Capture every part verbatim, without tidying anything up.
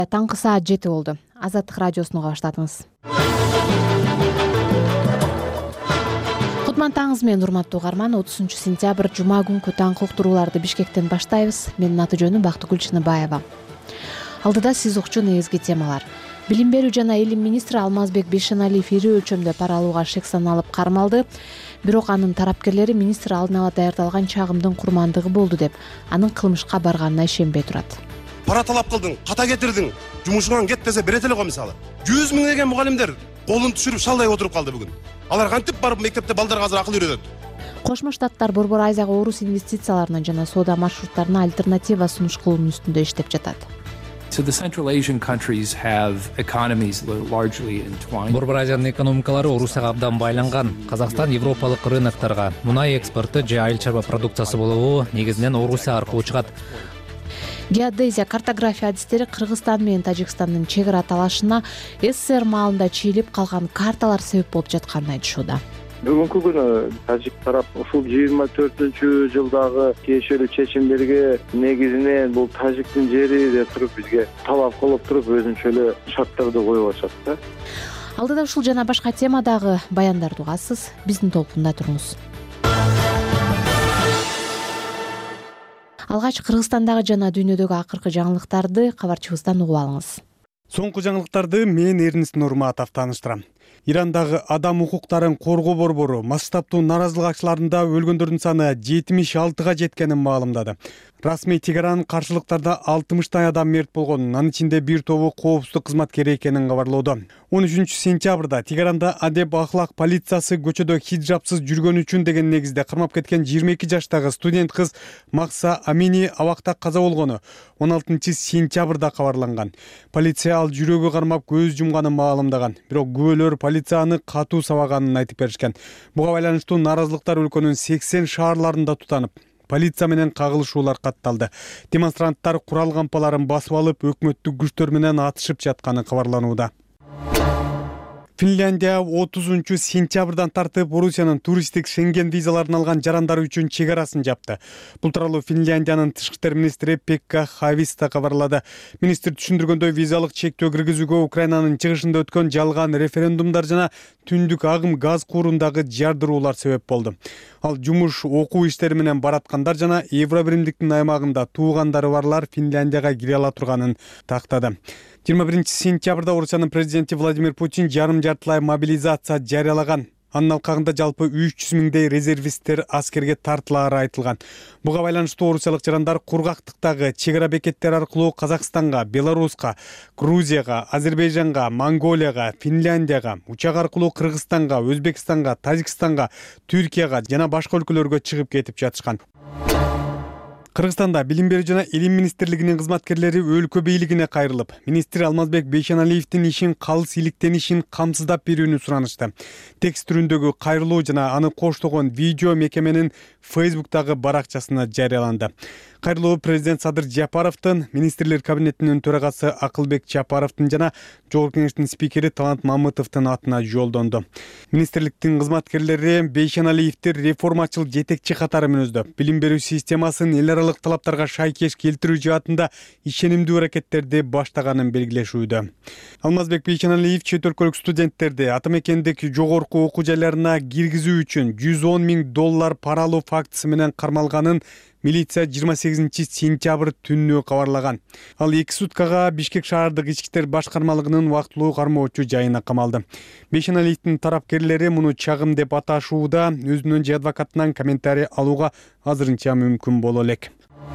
Таңкы саат жети болду. Азаттык радиосуну баштадыңыз. Кутман таңыңыз менен урматтуу угарман. отузунчу сентябрь жума күнкү таңкы уктурууларды Бишкектен баштайбыз. Менин аты жөнүм Бактыгүл Чыныбаева. Алдыда сиз укчу негизги темалар. Билим берүү жана илим министри Алмазбек Бейшеналиев ири өлчөмдө пара алууга шек саналып кармалды. Бирок анын тарапкерлери министр алдын ала даярдалган чагымдын курмандыгы болду деп, анын кылмышка барганына ишенбей турат. Пара талап кылдың, ката кетирдиң, жумушуңан кет десе берет эле го мисалы. жүз миңдеген мугалимдер колун түшүрүп шалдай отуруп калды бүгүн. Алар кантип барып мектепте балдарга азыр акыл үйрөтөт? Кошмо Штаттар Борбор Азияга орус инвестицияларына жана соода маршруттарына альтернатива сунуш кылуунун үстүндө иштеп жатат. So the Central Asian countries have economies largely entwined. Борбор Азиянын экономикалары Орусияга абдан байланган. Казакстан европалык рынокторго мунай экспорты же айыл чарба продукциясы болобу негизинен Орусия аркылуу чыгат. Геодезия, картография адистери Кыргызстан менен Тажикстандын чек ара талашына СССР маалында чийилип калган карталар себеп болуп жатканын айтышууда. Бүгүнкү күнү тажик тарап ушул жыйырма төртүнчү жылдагы тиешелүү чечимдерге негизинен бул тажиктин жери деп туруп бизге талап кылып туруп өзүнчө эле шарттарды коюп атышат да. Алдыда ушул жана башка темадагы баяндарды угасыз. Биздин толкунда туруңуз. Алгач Кыргызстандагы жана дүйнөдөгү акыркы жаңылыктарды кабарчыбыздан угуп алыңыз. Соңку жаңылыктарды мен Эрнис Нурматов тааныштырам. Ирандагы адам укуктарын коргоо борбору масштабтуу наразылык акчыларында өлгөндөрдүн саны жетимиш алтыга жеткенин маалымдады. Расмий Тегеран каршылыктарда алтымыштай адам мерт болгонун, анын ичинде бир тобу коопсуздук кызматкери экенин кабарлоодо. он үчүнчү сентябрда Тегеранда адеп ахлак полициясы көчөдө хиджабсыз жүргөн үчүн деген негизде кармап кеткен жыйырма эки жаштагы студент кыз Макса Амини абакта каза болгону он алтынчы сентябрда кабарланган. Полиция ал жүрөгү кармап көз жумганын маалымдаган. Бирок күбөлөр полицияны катуу сабаганын айтып беришкен. Буга байланыштуу наразылыктар өлкөнүн сексен шаарларында тутанып, полиция менен кагылышуулар катталды. Демонстранттар курал кампаларын басып алып, өкмөттүк күчтөр менен атышып жатканы кабарланууда. Финляндия отузунчу сентябрдан тартып Орусиянын туристтик Шенген визаларын алган жарандары үчүн чек арасын жапты. Бул тууралуу Финляндиянын тышкы иштер министри Пекка Хависта кабарлады. Министр түшүндүргөндөй, визалык чектөө киргизүүгө Украинанын чыгышында өткөн жалган референдумдар жана түндүк агым газ куурундагы жардыруулар себеп болду. Ал жумуш, окуу иштери менен бараткандар жана Евробиримдиктин аймагында туугандары барлар Финляндияга кире ала турганын тактады. жыйырма биринчи сентябрда Орусиянын президенти Владимир Путин жарым жартылай мобилизация жарыялаган. Анын алкагында жалпы үч жүз миңдей резервисттер аскерге тартылаары айтылган. Буга байланыштуу орусиялык жарандар кургактыктагы чек ара бекеттер аркылуу Казакстанга, Беларуска, Грузияга, Азербайжанга, Монголияга, Финляндияга, учак аркылуу Кыргызстанга, Өзбекстанга, Тажикстанга, Түркияга жана башка өлкөлөргө чыгып кетип жатышкан. Кыргызстанда билим берүү жана илим министрлигинин кызматкерлери өлкө бийлигине кайрылып, министр Алмазбек Бейшеналиевдин ишин калыс иликтенишин камсыздап берүүнү суранышты. Текст түрүндөгү кайрылуу жана аны коштогон видео мекеменин Фейсбуктагы баракчасына жарыяланды. Кайрылуу президент Садыр Жапаровдун, министрлер кабинетинин төрагасы Акылбек Жапаровдун жана Жогорку кеңештин спикери Талант Мамытовдун атына жолдонду. Министрликтин кызматкерлери Бейшеналиевди реформачыл жетекчи катары мүнөздөп, билим берүү системасын эл аралык талаптарга шайкеш келтирүү жаатында ишенимдүү аракеттерди баштаганын белгилешүүдө. Алмазбек Бейшеналиев чет өлкөлүк студенттерди ата мекендеги жогорку окуу жайларына киргизүү үчүн жүз он миң доллар пара алуу фактысы менен кармалганын милиция жыйырма сегизинчи сентябрь түнү кабарлаган. Ал эки суткага Бишкек шаардык ички иштер башкармалыгынын убактылуу кармоочу жайына камалды. Бейшеналиевдин тарапкерлери муну чагым деп аташууда, өзүнүн же адвокатынан комментарий алууга азырынча мүмкүн боло элек.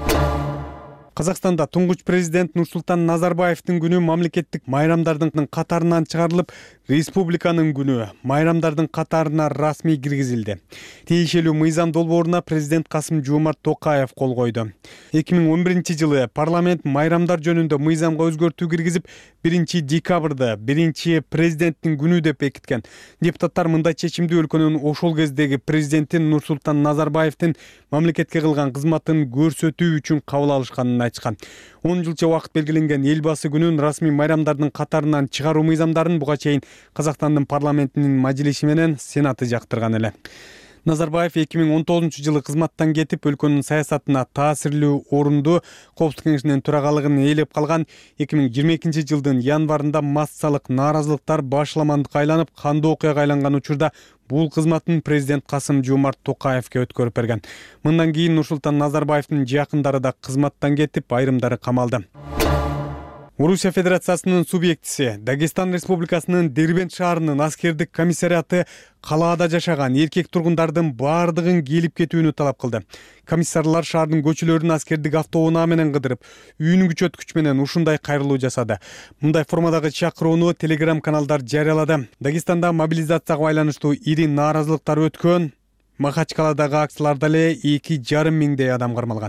Казакстанда туңгуч президент Нурсултан Назарбаевдин күнү мамлекеттик майрамдардын катарынан чыгарылып, республиканын күнү майрамдардын катарына расмий киргизилди. Тиешелүү мыйзам долбооруна президент Касым Жомарт Токаев кол койду. эки миң он биринчи жылы парламент майрамдар жөнүндө мыйзамга өзгөртүү киргизип, биринчи декабрда биринчи президенттин күнү деп бекиткен. Депутаттар мындай чечимди өлкөнүн ошол кездеги президенти Нурсултан Назарбаевдин мамлекетке кылган кызматын көрсөтүү үчүн кабыл алышканын айтышкан. он жылча убакыт белгиленген Элбасы күнүн расмий майрамдардын катарынан чыгаруу мыйзамдарын буга чейин Казакстандын парламентинин мажлиси менен сенаты жактырган эле. Назарбаев эки миң он тогузунчу жылы кызматтан кетип, өлкөнүн саясатына таасирлүү орунду Коопсуздук кеңешинин төрагалыгын ээлеп калган. эки миң жыйырма экинчи жылдын январында массалык нааразылыктар башламандыкка айланып, кандуу окуяга айланган учурда бул кызматын президент Касым-Жомарт Токаевке өткөрүп берген. Мындан кийин Нурсултан Назарбаевдин жакындары да кызматтан кетип, айрымдары камалды. Орусия Федерациясынын субъектиси Дагестан Республикасынын Дербент шаарынын аскердик комиссариаты калаада жашаган эркек тургундардын баардыгын келип кетүүнү талап кылды. Комиссарлар шаардын көчөлөрүн аскердик автоунаа менен кыдырып, үйүн күчөткүч менен ушундай кайрылуу жасады. Мындай формадагы чакырууну телеграм каналдар жарыялады. Дагестанда мобилизацияга байланыштуу ири нааразылыктар өткөн. Махачкаладагы акцияларда эле эки жарым миңдей адам кармалган.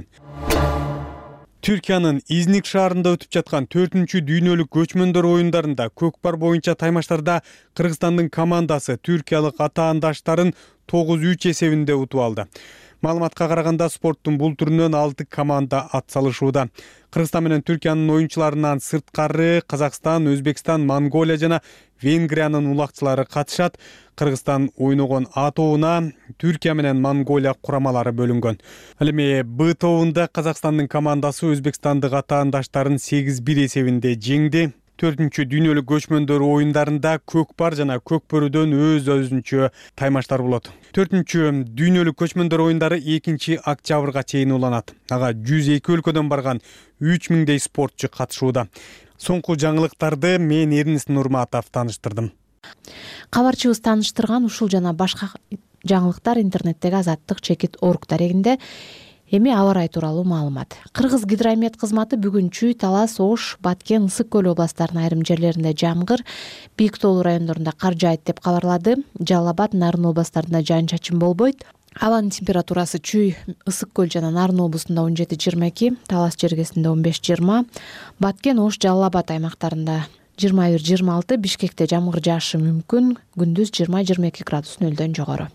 Түркиянын Изник шаарында өтүп жаткан төртүнчү дүйнөлүк көчмөндөр оюндарында көкпар боюнча таймаштарда Кыргызстандын командасы түркиялык атаандаштарын тогуз үч эсебинде утуп алды. Маалыматка караганда спорттун бул түрүнөн алты команда атсалышууда. Кыргызстан менен Түркиянын оюнчуларынан сырткары Казакстан, Өзбекстан, Монголия жана Венгриянын улакчылары катышат. Кыргызстан ойногон А тобуна Түркия менен Монголия курамалары бөлүнгөн. Ал эми Б тобунда Казакстандын командасы Өзбекстандык атаандаштарын сегиз бир эсебинде жеңди. төртүнчү дүйнөлүк көчмөндөр оюндарында көкпар жана көкбөрүдөн өз өзүнчө таймаштар болот. төртүнчү дүйнөлүк көчмөндөр оюндары экинчи октябрга чейин уланат. Ага жүз эки өлкөдөн барган үч миңдей спортчу катышууда. Соңку жаңылыктарды мен Эрнис Нурматов тааныштырдым. Кабарчыбыз тааныштырган ушул жана башка жаңылыктар интернеттеги азаттык чекит орг дарегинде. Эми аба ырайы тууралуу маалымат. Кыргыз гидромет кызматы бүгүн Чүй, Талас, Ош, Баткен, Ысык көл областарынын айрым жерлеринде жамгыр, бийик тоолуу райондорунда кар жаайт деп кабарлады. Жалал Абад, Нарын областарында жаан-чачын болбойт. Абанын температурасы Чүй, Ысык көл жана Нарын облусунда он жети жыйырма эки, Талас жергесинде он беш жыйырма, Баткен, Ош, Жалал Абад аймактарында жыйырма бир жыйырма алты, Бишкекте жамгыр жаашы мүмкүн, күндүз жыйырма жыйырма эки градус нөлдөн жогору.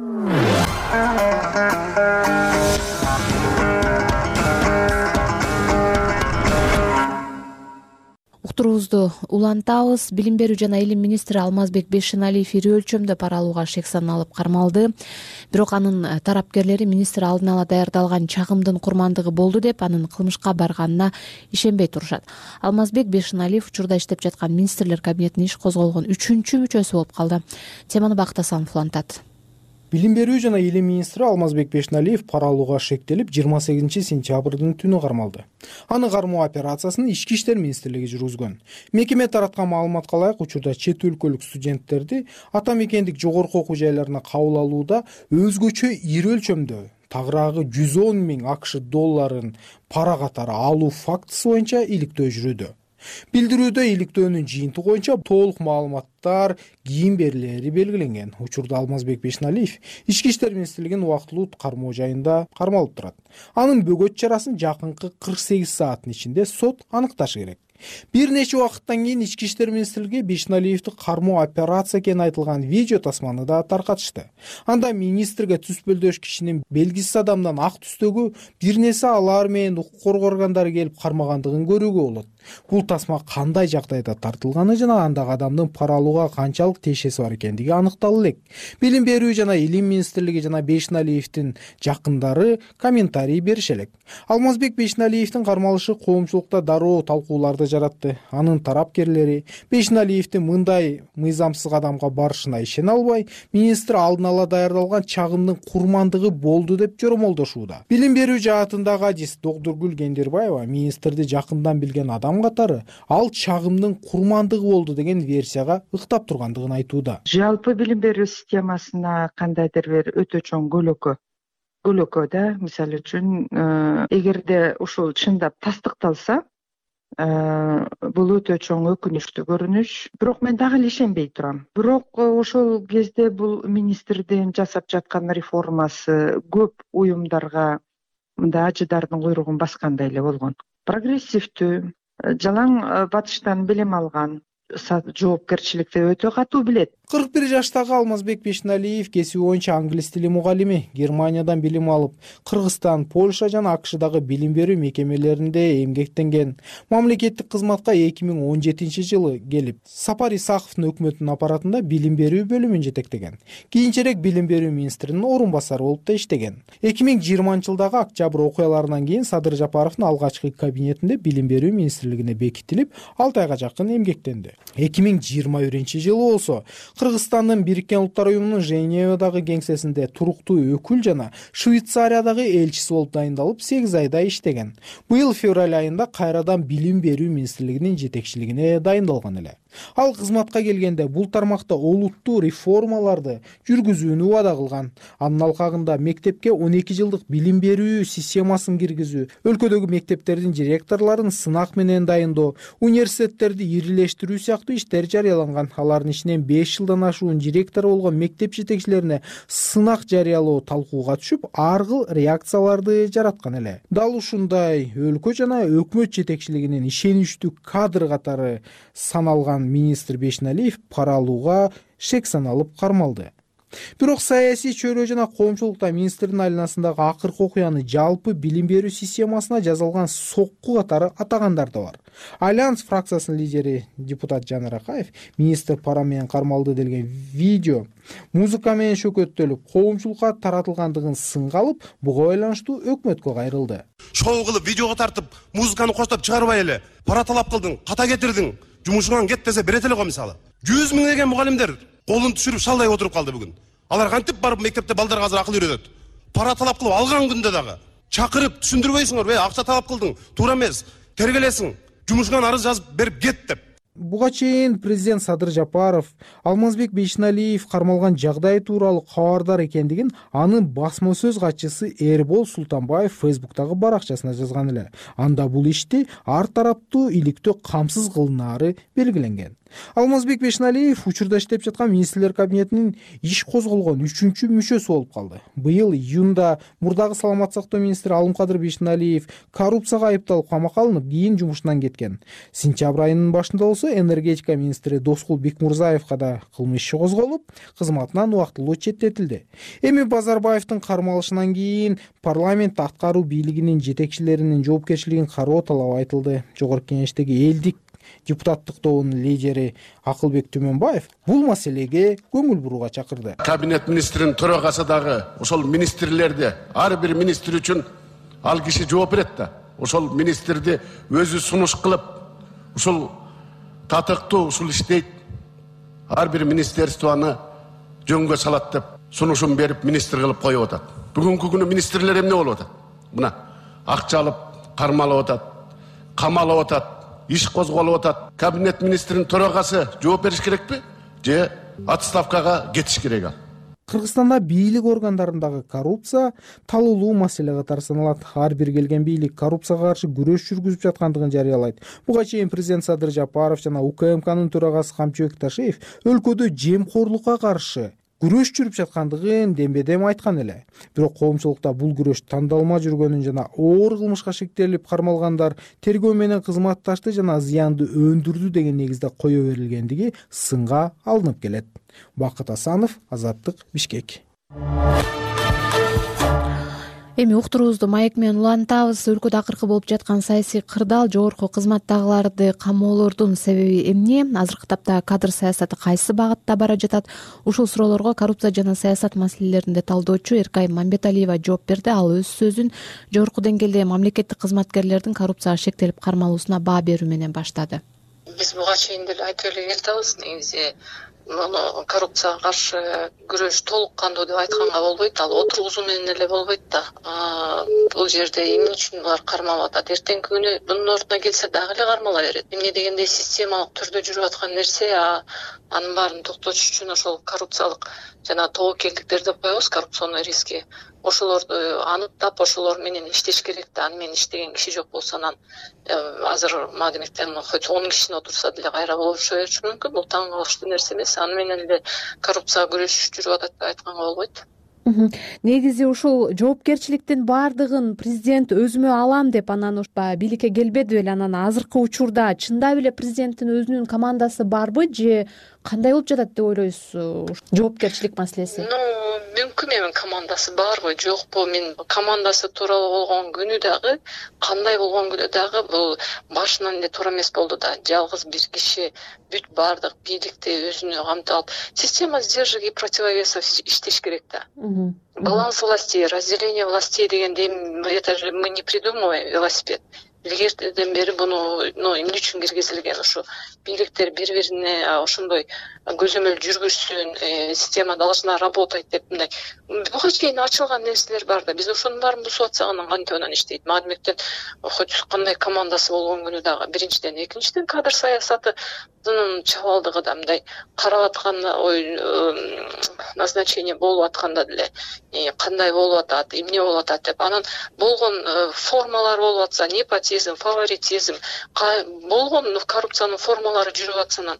Уктуруубузду улантабыз. Билим берүү жана илим министри Алмазбек Бейшеналиев ири өлчөмдө пара алууга шек саналып кармалды. Бирок анын тарапкерлери министр алдын ала даярдалган чагымдын курмандыгы болду деп анын кылмышка барганына ишенбей турушат. Алмазбек Бейшеналиев учурда иштеп жаткан министрлер кабинетинин иш козголгон үчүнчү мүчөсү болуп калды. Теманы Бактасанов улантат. Билим берүү жана илим министри Алмазбек Бейшеналиев пара алууга шектелип жыйырма сегизинчи сентябрдын түнү кармалды. Аны кармоо операциясын Ички иштер министрлиги жүргүзгөн. Мекеме тараткан маалыматка ылайык, учурда чет өлкөлүк студенттерди ата мекендик жогорку окуу жайларына кабыл алууда өзгөчө ири өлчөмдө тагыраагы жүз он миң АКШ долларын пара катары алуу фактысы боюнча иликтөө жүрүүдө. Билдирүүдө иликтөөнүн жыйынтыгы боюнча толук маалыматтар, кийин берилери белгиленген. Учурда Алмазбек Бейшеналиев Ички иштер министрлигинин убактылуу кармоо жайында кармалып турат. Анын бөгөт чарасын жакынкы кырк сегиз сааттын ичинде сот аныкташы керек. Бир нече убакыттан кийин Ички иштер министрлиги Бейшеналиевди кармоо операция экени айтылган видео тасманы да таркатышты. Анда министрге түспөлдөш кишинин белгисиз адамдан ак түстөгү бир нерсе алар менен укук коргоо органдары келип кармагандыгын көрүүгө болот. Бул тасма кандай жагдайда тартылганы жана андагы адамдын пара алууга канчалык тиешеси бар экендиги аныкталуу элек. Билим берүү жана илим министрлиги жана Бейшеналиевдин жакындары комментарий берише элек. Алмазбек Бейшеналиевдин кармалышы коомчулукта дароо талкууларды жаратты. Анын тарапкерлери Бейшеналиевдин мындай мыйзамсыз кадамга барышына ишене албай, министр алдын ала даярдалган чагымдын курмандыгы болду деп жоромолдошууда. Билим берүү жаатындагы адис Докторгүл Кендирбаева министрди жакындан билген адам катары ал чагымдын курмандыгы болду деген версияга ыктап тургандыгын айтууда. Жалпы билим берүү системасына кандайдыр бир өтө чоң көлөкө көлөкө да, мисалы үчүн эгерде ушул чындап тастыкталса, бул өтө чоң өкүнүчтүү көрүнүш. Бирок мен дагы эле ишенбей турам. Бирок ошол кезде бул министрдин жасап жаткан реформасы көп уюмдарга мындай ажыдардын куйругун баскандай эле болгон. Прогрессивдүү, жалаң батыштан билим алган, жоопкерчиликти өтө катуу билет. кырк бир жаштагы Алмазбек Бешеналиев кесиби боюнча англис тили мугалими. Германиядан билим алып, Кыргызстан, Польша жана АКШдагы билим берүү мекемелеринде эмгектенген. Мамлекеттик кызматка эки миң он жетинчи жылы келип, Сапар Исаковдун өкмөтүнүн аппаратында билим берүү бөлүмүн жетектеген. Кийинчерээк билим берүү министринин орун басары болуп да иштеген. эки миң жыйырманчы жылдагы октябрь окуяларынан кийин Садыр Жапаровдун алгачкы кабинетинде билим берүү министрлигине бекитилип, алты айга жакын эмгектенди. эки миң жыйырма биринчи жылы болсо Кыргызстандын Бириккен Улуттар уюмунун Женевадагы кеңсесинде туруктуу өкүл жана Швейцариядагы элчиси болуп дайындалып, сегиз айда иштеген. Быйыл февраль айында кайрадан билим берүү министрлигинин жетекчилигине дайындалган эле. Ал кызматка келгенде бул тармакта олуттуу реформаларды жүргүзүүнү убада кылган. Анын алкагында мектепке он эки жылдык билим берүү системасын киргизүү, өлкөдөгү мектептердин директорлорун сынак менен дайындоо, университеттерди ирилештирүү сыяктуу иштер жарыяланган. Алардын ичинен беш жылдан ашуун директору болгон мектеп жетекчилерине сынак жарыялоо талкууга түшүп, ар кыл реакцияларды жараткан эле. Дал ушундай өлкө жана өкмөт жетекчилигинин ишеничтүү кадр катары саналган министр Бешеналиев пара алууга шек саналып кармалды. Бирок саясий чөйрө жана коомчулукта министрдин айланасындагы акыркы окуяны жалпы билим берүү системасына жазалган сокку катары атагандар да бар. Альянс фракциясынын лидери депутат Жанар Акаев министр пара менен кармалды делген видео музыка менен шөкөттөлүп, коомчулукка таратылгандыгын сынга алып, буга байланыштуу өкмөткө кайрылды. Шоу кылып, видеого тартып, музыканы коштоп чыгарбай эле, пара талап кылдың, ката кетирдиң, жумушуңан кет десе берет эле го мисалы. жүз миң деген мугалимдер колун түшүрүп шалдай отуруп калды бүгүн. Алар кантип барып мектепте балдарга азыр акыл үйрөтөт? Пара талап кылып алган күндө дагы чакырып түшүндүрбөйсүңөр, "Эй, акча талап кылдың, туура эмес, тергелесиң, жумушуңан арыз жазып берип кет" деп. Буга чейин президент Садыр Жапаров Алмазбек Бешеналиев кармалган жагдай тууралуу кабардар экендигин анын басма сөз катчысы Эрбол Султанбаев Фейсбуктагы баракчасына жазган эле. Анда бул ишти ар тараптуу иликтөө камсыз кылынаары белгиленген. Алмазбек Бешеналиев учурда иштеп жаткан министрлер кабинетинин иш козголгон үчүнчү мүчөсү болуп калды. Быйыл июнда мурдагы саламат сактоо министри Алымкадыр Бешеналиев коррупцияга айыпталып камакка алынып, кийин жумушунан кеткен. Сентябрь айынын башында болсо энергетика министри Доскул Бекмурзаевга да кылмыш иши козголуп, кызматынан убактылуу четтетилди. Эми Базарбаевдин кармалышынан кийин парламент аткаруу бийлигинин жетекчилеринин жоопкерчилигин кароо талабы айтылды. Жогорку Кеңештеги элдик депутаттык тобунун лидери Акылбек Түмөнбаев бул маселеге көңүл бурууга чакырды. Кабинет министринин төрагасы дагы ошол министрлерди, ар бир министр үчүн ал киши жооп берет да. Ошол министрди өзү сунуш кылып, ушул татыктуу ушул иштейт, ар бир министерствону жөнгө салат деп сунушун берип министр кылып коюп атат. Бүгүнкү күнү министрлер эмне болуп атат? Мына акча алып, кармалып атат, камалып атат, иш козголуп атат. Кабинет министринин төрагасы жооп бериш керекпи? Же отставкага кетиш керек ал? Кыргызстанда бийлик органдарындагы коррупция талуулуу маселе катары саналат. Ар бир келген бийлик коррупцияга каршы күрөш жүргүзүп жаткандыгын жарыялайт. Буга чейин президент Садыр Жапаров жана УКМКнын төрагасы Камчыбек Ташиев өлкөдө жемкорлукка каршы күрөш жүрүп жаткандыгын дембедем айткан эле. Бирок коомчулукта бул күрөш тандалма жүргөнүн жана оор кылмышка шектелип кармалгандар тергөө менен кызматташты жана зыянды өндүрдү деген негизде кое берилгендиги сынга алынып келет. Бакыт Асанов, Азаттык, Бишкек. Эми уктуруубузду маек менен улантабыз. Өлкөдө акыркы болуп жаткан саясий кырдаал, жогорку кызматтагыларды камоолордун себеби эмне? Азыркы тапта кадр саясаты кайсы багытта бара жатат? Ушул суроолорго коррупция жана саясат маселелерин деталдоочу Эркай Мамбеталиева жооп берди. Ал өз сөзүн жогорку деңгээлде мамлекеттик кызматкерлердин коррупцияга шектелип кармалуусуна баа берүү менен баштады. Биз буга чейин деле айтып эле келатабыз. Негизи муну коррупцияга каршы күрөш толук кандуу деп айтканга болбойт. Ал отургузуу менен эле болбойт да. Бул жерде эмне үчүн булар кармалып атат? Эртеңки күнү мунун ордуна келсе дагы эле кармала берет. Эмне дегенде системалык түрдө жүрүп аткан нерсе, анын баарын токтотуш үчүн ошол коррупциялык жана тобокелдиктер деп коебуз, коррупционный риски. Ошолорду аныктап, ошолор менен иштеш керек да. Аны менен иштеген киши жок болсо, анан азыр мадемектен хоть он кишини отурса деле кайра болушу мүмкүн. Бул таң калыштуу нерсе эмес. Аны менен эле коррупцияга күрөш жүрүп атат деп айтканга болбойт. негизи ушул жоопкерчиликтин баардыгын президент өзүмө алам деп анан бийликке келбеди беле, анан азыркы учурда чындап эле президенттин өзүнүн командасы барбы же кандай болуп жатат деп ойлойсуз жоопкерчилик маселеси? Ну, мүмкүн эми командасы барбы жокпу, мен командасы тууралуу болгон күнү дагы, кандай болгон күнү дагы бул башынан эле туура эмес болду да. Жалгыз бир киши бүт баардык бийликти өзүнө камтып алып, система сдержек и противовесов иштеш керек да. Баланс властей, разделение властей дегенде это же мы не придумываем велосипед. Илгертеден бери буну эмне үчүн киргизилген, ушу бийликтер бири бирине ошондой көзөмөл жүргүзсүн, система должна работать деп мындай буга чейин ачылган нерселер бар да. Биз ошонун баарын бузуп атсак анан кантип анан иштейт? Мадимектен хоть кандай командасы болгон күнү дагы биринчиден, экинчиден кадр саясатынын чабалдыгы да мындай карап аткан ой назначение болуп атканда деле кандай болуп атат, эмне болуп атат деп анан болгон формалар болуп атса, непотизм, фаворитизм болгон коррупциянын формалары жүрүп атса анан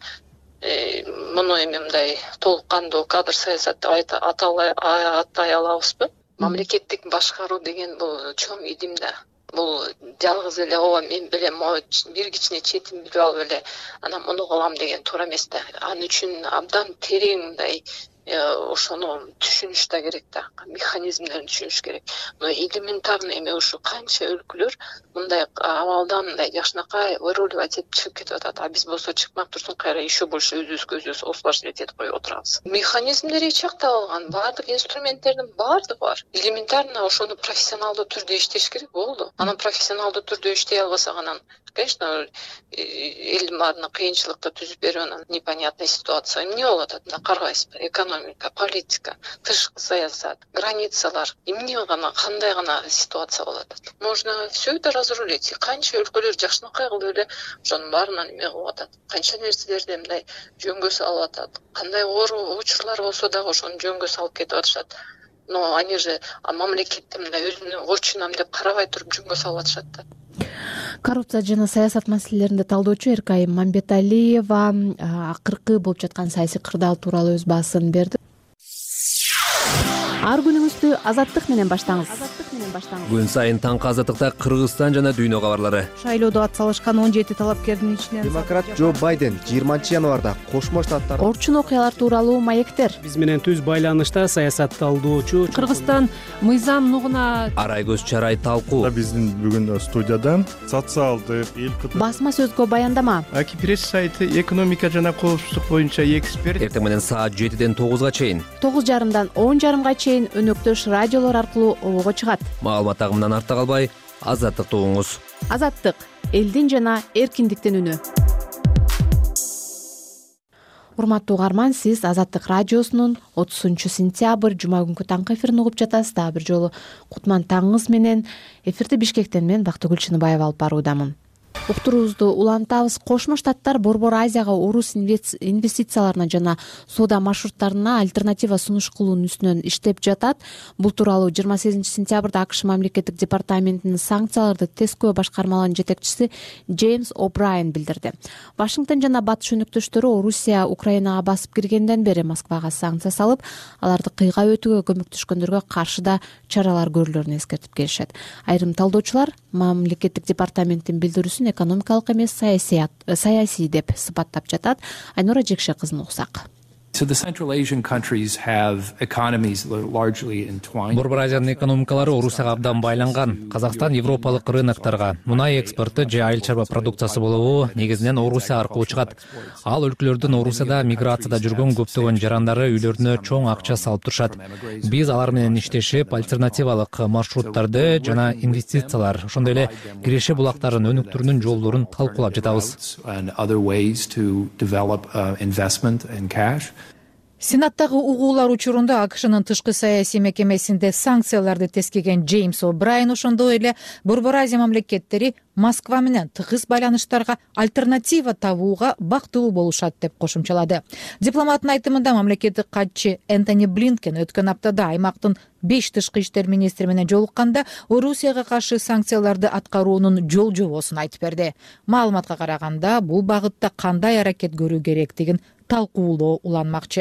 муну эми мындай толук кандуу кадр саясат деп аттай алабызбы? Мамлекеттик башкаруу деген бул чоң идим да. Бул жалгыз эле ооба мен билем, бир кичине четин билип алып эле анан муну кылам деген туура эмес да. Ал үчүн абдан терең мындай ошону түшүнүш да керек да, механизмдерин түшүнүш керек. Но элементарно эми ушу канча өлкөлөр мындай абалдан мындай жакшынакай выруливать этип чыгып кетип атат. А биз болсо чыкмак турсун кайра еще больше өзүбүзгө өзүбүз осложнять этип коюп отурабыз. Механизмдери чакталган, баардык инструменттердин баардыгы бар. Элементарно ошону профессионалдуу түрдө иштеш керек болду. Анан профессионалдуу түрдө иштей албасак анан конечно элдин баарына кыйынчылыкты түзүп берип анан непонятная ситуация. Эмне болуп атат? Мына карабайсызбы? Экономика, политика, тышкы саясат, границалар, эмне гана кандай гана ситуация болуп атат. Можно все это разрулить. Канча өлкөлөр жакшынакай кылып эле ошонун баарынан эме кылып атат. Канча нерселерди мындай жөнгө салып атат. Кандай оор учурлар болсо дагы ошону жөнгө салып кетип атышат. Но они же мамлекетти мындай өзүнүн очунам деп карабай туруп жөнгө салып атышат да. Коррупция жана саясат маселелеринде талдоочу Эркай Мамбеталиева акыркы болуп жаткан саясий кырдаал тууралуу өз баасын берди. Ар күнүңүздү азаттык менен баштаңыз. Күн сайын таңкы азаттыкта Кыргызстан жана дүйнө кабарлары. Шайлоодо ат салышкан он жети талапкердин ичинен демократ Джо Байден жыйырманчы январда Кошмо Штаттар орчун окуялар тууралуу маектер. Биз менен түз байланышта саясат талдоочу Кыргызстан мыйзам нугуна арай көз чарай талкуу. Биздин бүгүн студияда социалдык эл басма сөзгө баяндама. Аки пресс сайты экономика жана коопсуздук боюнча эксперт. Эртең менен саат жетиден тогузга чейин. тогуз жарымдан он жарымга чейин өнөктөш радиолор аркылуу обого чыгат. Маалымат агымынан артта калбай, азаттыкты угуңуз. Азаттык — элдин жана эркиндиктин үнү. Урматтуу угарман, сиз Азаттык радиосунун отузунчу сентябрь жума күнкү таңкы эфирин угуп жатасыз. Дагы бир жолу кутман таңыңыз менен. Эфирди Бишкектен мен Бактыгүл Чыныбаева алып баруудамын. Уктуруубузду улантабыз. Кошмо Штаттар Борбор Азияга орус инвестицияларына жана соода маршруттарына альтернатива сунуш кылуунун үстүнөн иштеп жатат. Бул тууралуу жыйырма сегизинчи сентябрда АКШ мамлекеттик департаментинин санкцияларды тескөө башкармаларынын жетекчиси Джеймс О'Брайен билдирди. Вашингтон жана батыш өнөктөштөрү Орусия Украинага басып киргенден бери Москвага санкция салып, аларды кыйга өтүүгө көмөктөшкөндөргө каршы да чаралар көрүлөрүн эскертип келишет. Айрым талдоочулар мамлекеттик департаменттин билдирүүсүн экономикалык эмес саясий деп сыпаттап жатат. Айнура Жекше кызын уксак. So the Central Asian countries have economies that are largely entwined. Борбор Азиянын экономикалары Орусияга абдан байланган. Казакстан европалык рынокторго мунай экспорты же айыл чарба продукциясы болобу негизинен Орусия аркылуу чыгат. Ал өлкөлөрдүн Орусияда миграцияда жүргөн көптөгөн жарандары үйлөрүнө чоң акча салып турушат. Биз алар менен иштешип, альтернативалык маршруттарды жана инвестициялар, ошондой эле киреше булактарын өнүктүрүүнүн жолдорун талкуулап жатабыз. Сенаттагы угуулар учурунда АКШнын тышкы саясий мекемесинде санкцияларды тескеген Джеймс О'Брайен ошондой эле Борбор Азия мамлекеттери Москва менен тыгыз байланыштарга альтернатива табууга бактылуу болушат деп кошумчалады. Дипломаттын айтымында мамлекеттик катчы Энтони Блинкен өткөн аптада аймактын беш тышкы иштер министри менен жолукканда Орусияга каршы санкцияларды аткаруунун жол жобосун айтып берди. Маалыматка караганда бул багытта кандай аракет көрүү керектигин талкуулоо уланмакчы.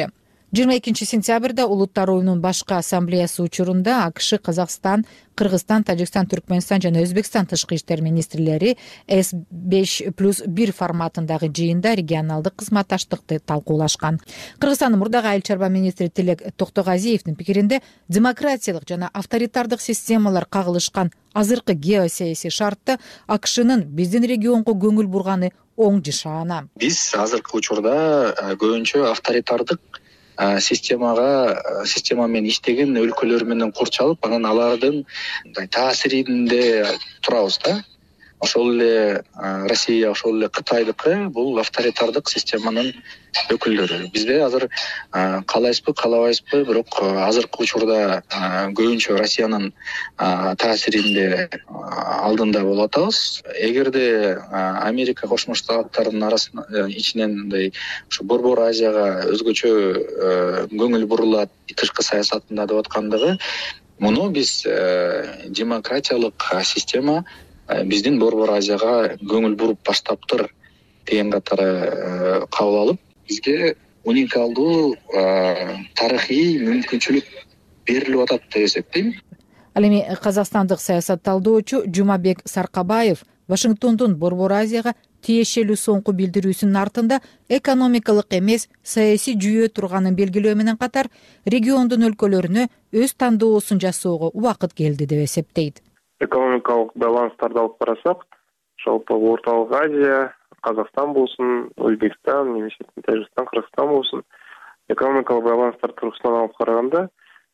жыйырма экинчи сентябрда улуттар оюнунун башкы ассамблеясы учурунда АКШ, Казакстан, Кыргызстан, Тажикстан, Түркмөнстан жана Өзбекстан тышкы иштер министрлери эс беш плюс бир форматындагы жыйында регионалдык кызматташтыкты талкуулашкан. Кыргызстандын мурдагы айыл чарба министри Тилек Токтогазиевдин пикиринде демократиялык жана авторитардык системалар кагылышкан азыркы геосаясий шартта АКШнын биздин регионго көңүл бурганы оң жышаана. Биз азыркы учурда көбүнчө авторитардык системага система менен иштеген өлкөлөр менен курчалып, анан алардын таасиринде турабыз да. Ошол эле Россия, ошол эле Кытайдыкы бул авторитардык системанын өкүлдөрү. Бизде азыр каалайбызбы, каалабайбызбы, бирок азыркы учурда көбүнчө Россиянын таасиринде алдында болуп атабыз. Эгерде Америка Кошмо Штаттарынын арасында ичинен мындай ушу Борбор Азияга өзгөчө көңүл бурулат тышкы саясатында деп аткандыгы, муну биз демократиялык система биздин Борбор Азияга көңүл буруп баштаптыр деген катары кабыл алып, бизге уникалдуу тарыхый мүмкүнчүлүк берилип атат деп эсептейм. Ал эми казакстандык саясат талдоочу Жумабек Саркабаев Вашингтондун Борбор Азияга тиешелүү соңку билдирүүсүнүн артында экономикалык эмес, саясий жүйө турганын белгилөө менен катар региондун өлкөлөрүнө өз тандоосун жасоого убакыт келди деп эсептейт. Экономикалык баланстарды алып карасак, жалпы Ортолук Азия, Казакстан болсун, Өзбекстан, немесе Тажикстан, Кыргызстан болсун, экономикалык баланстар тургусунан алып караганда,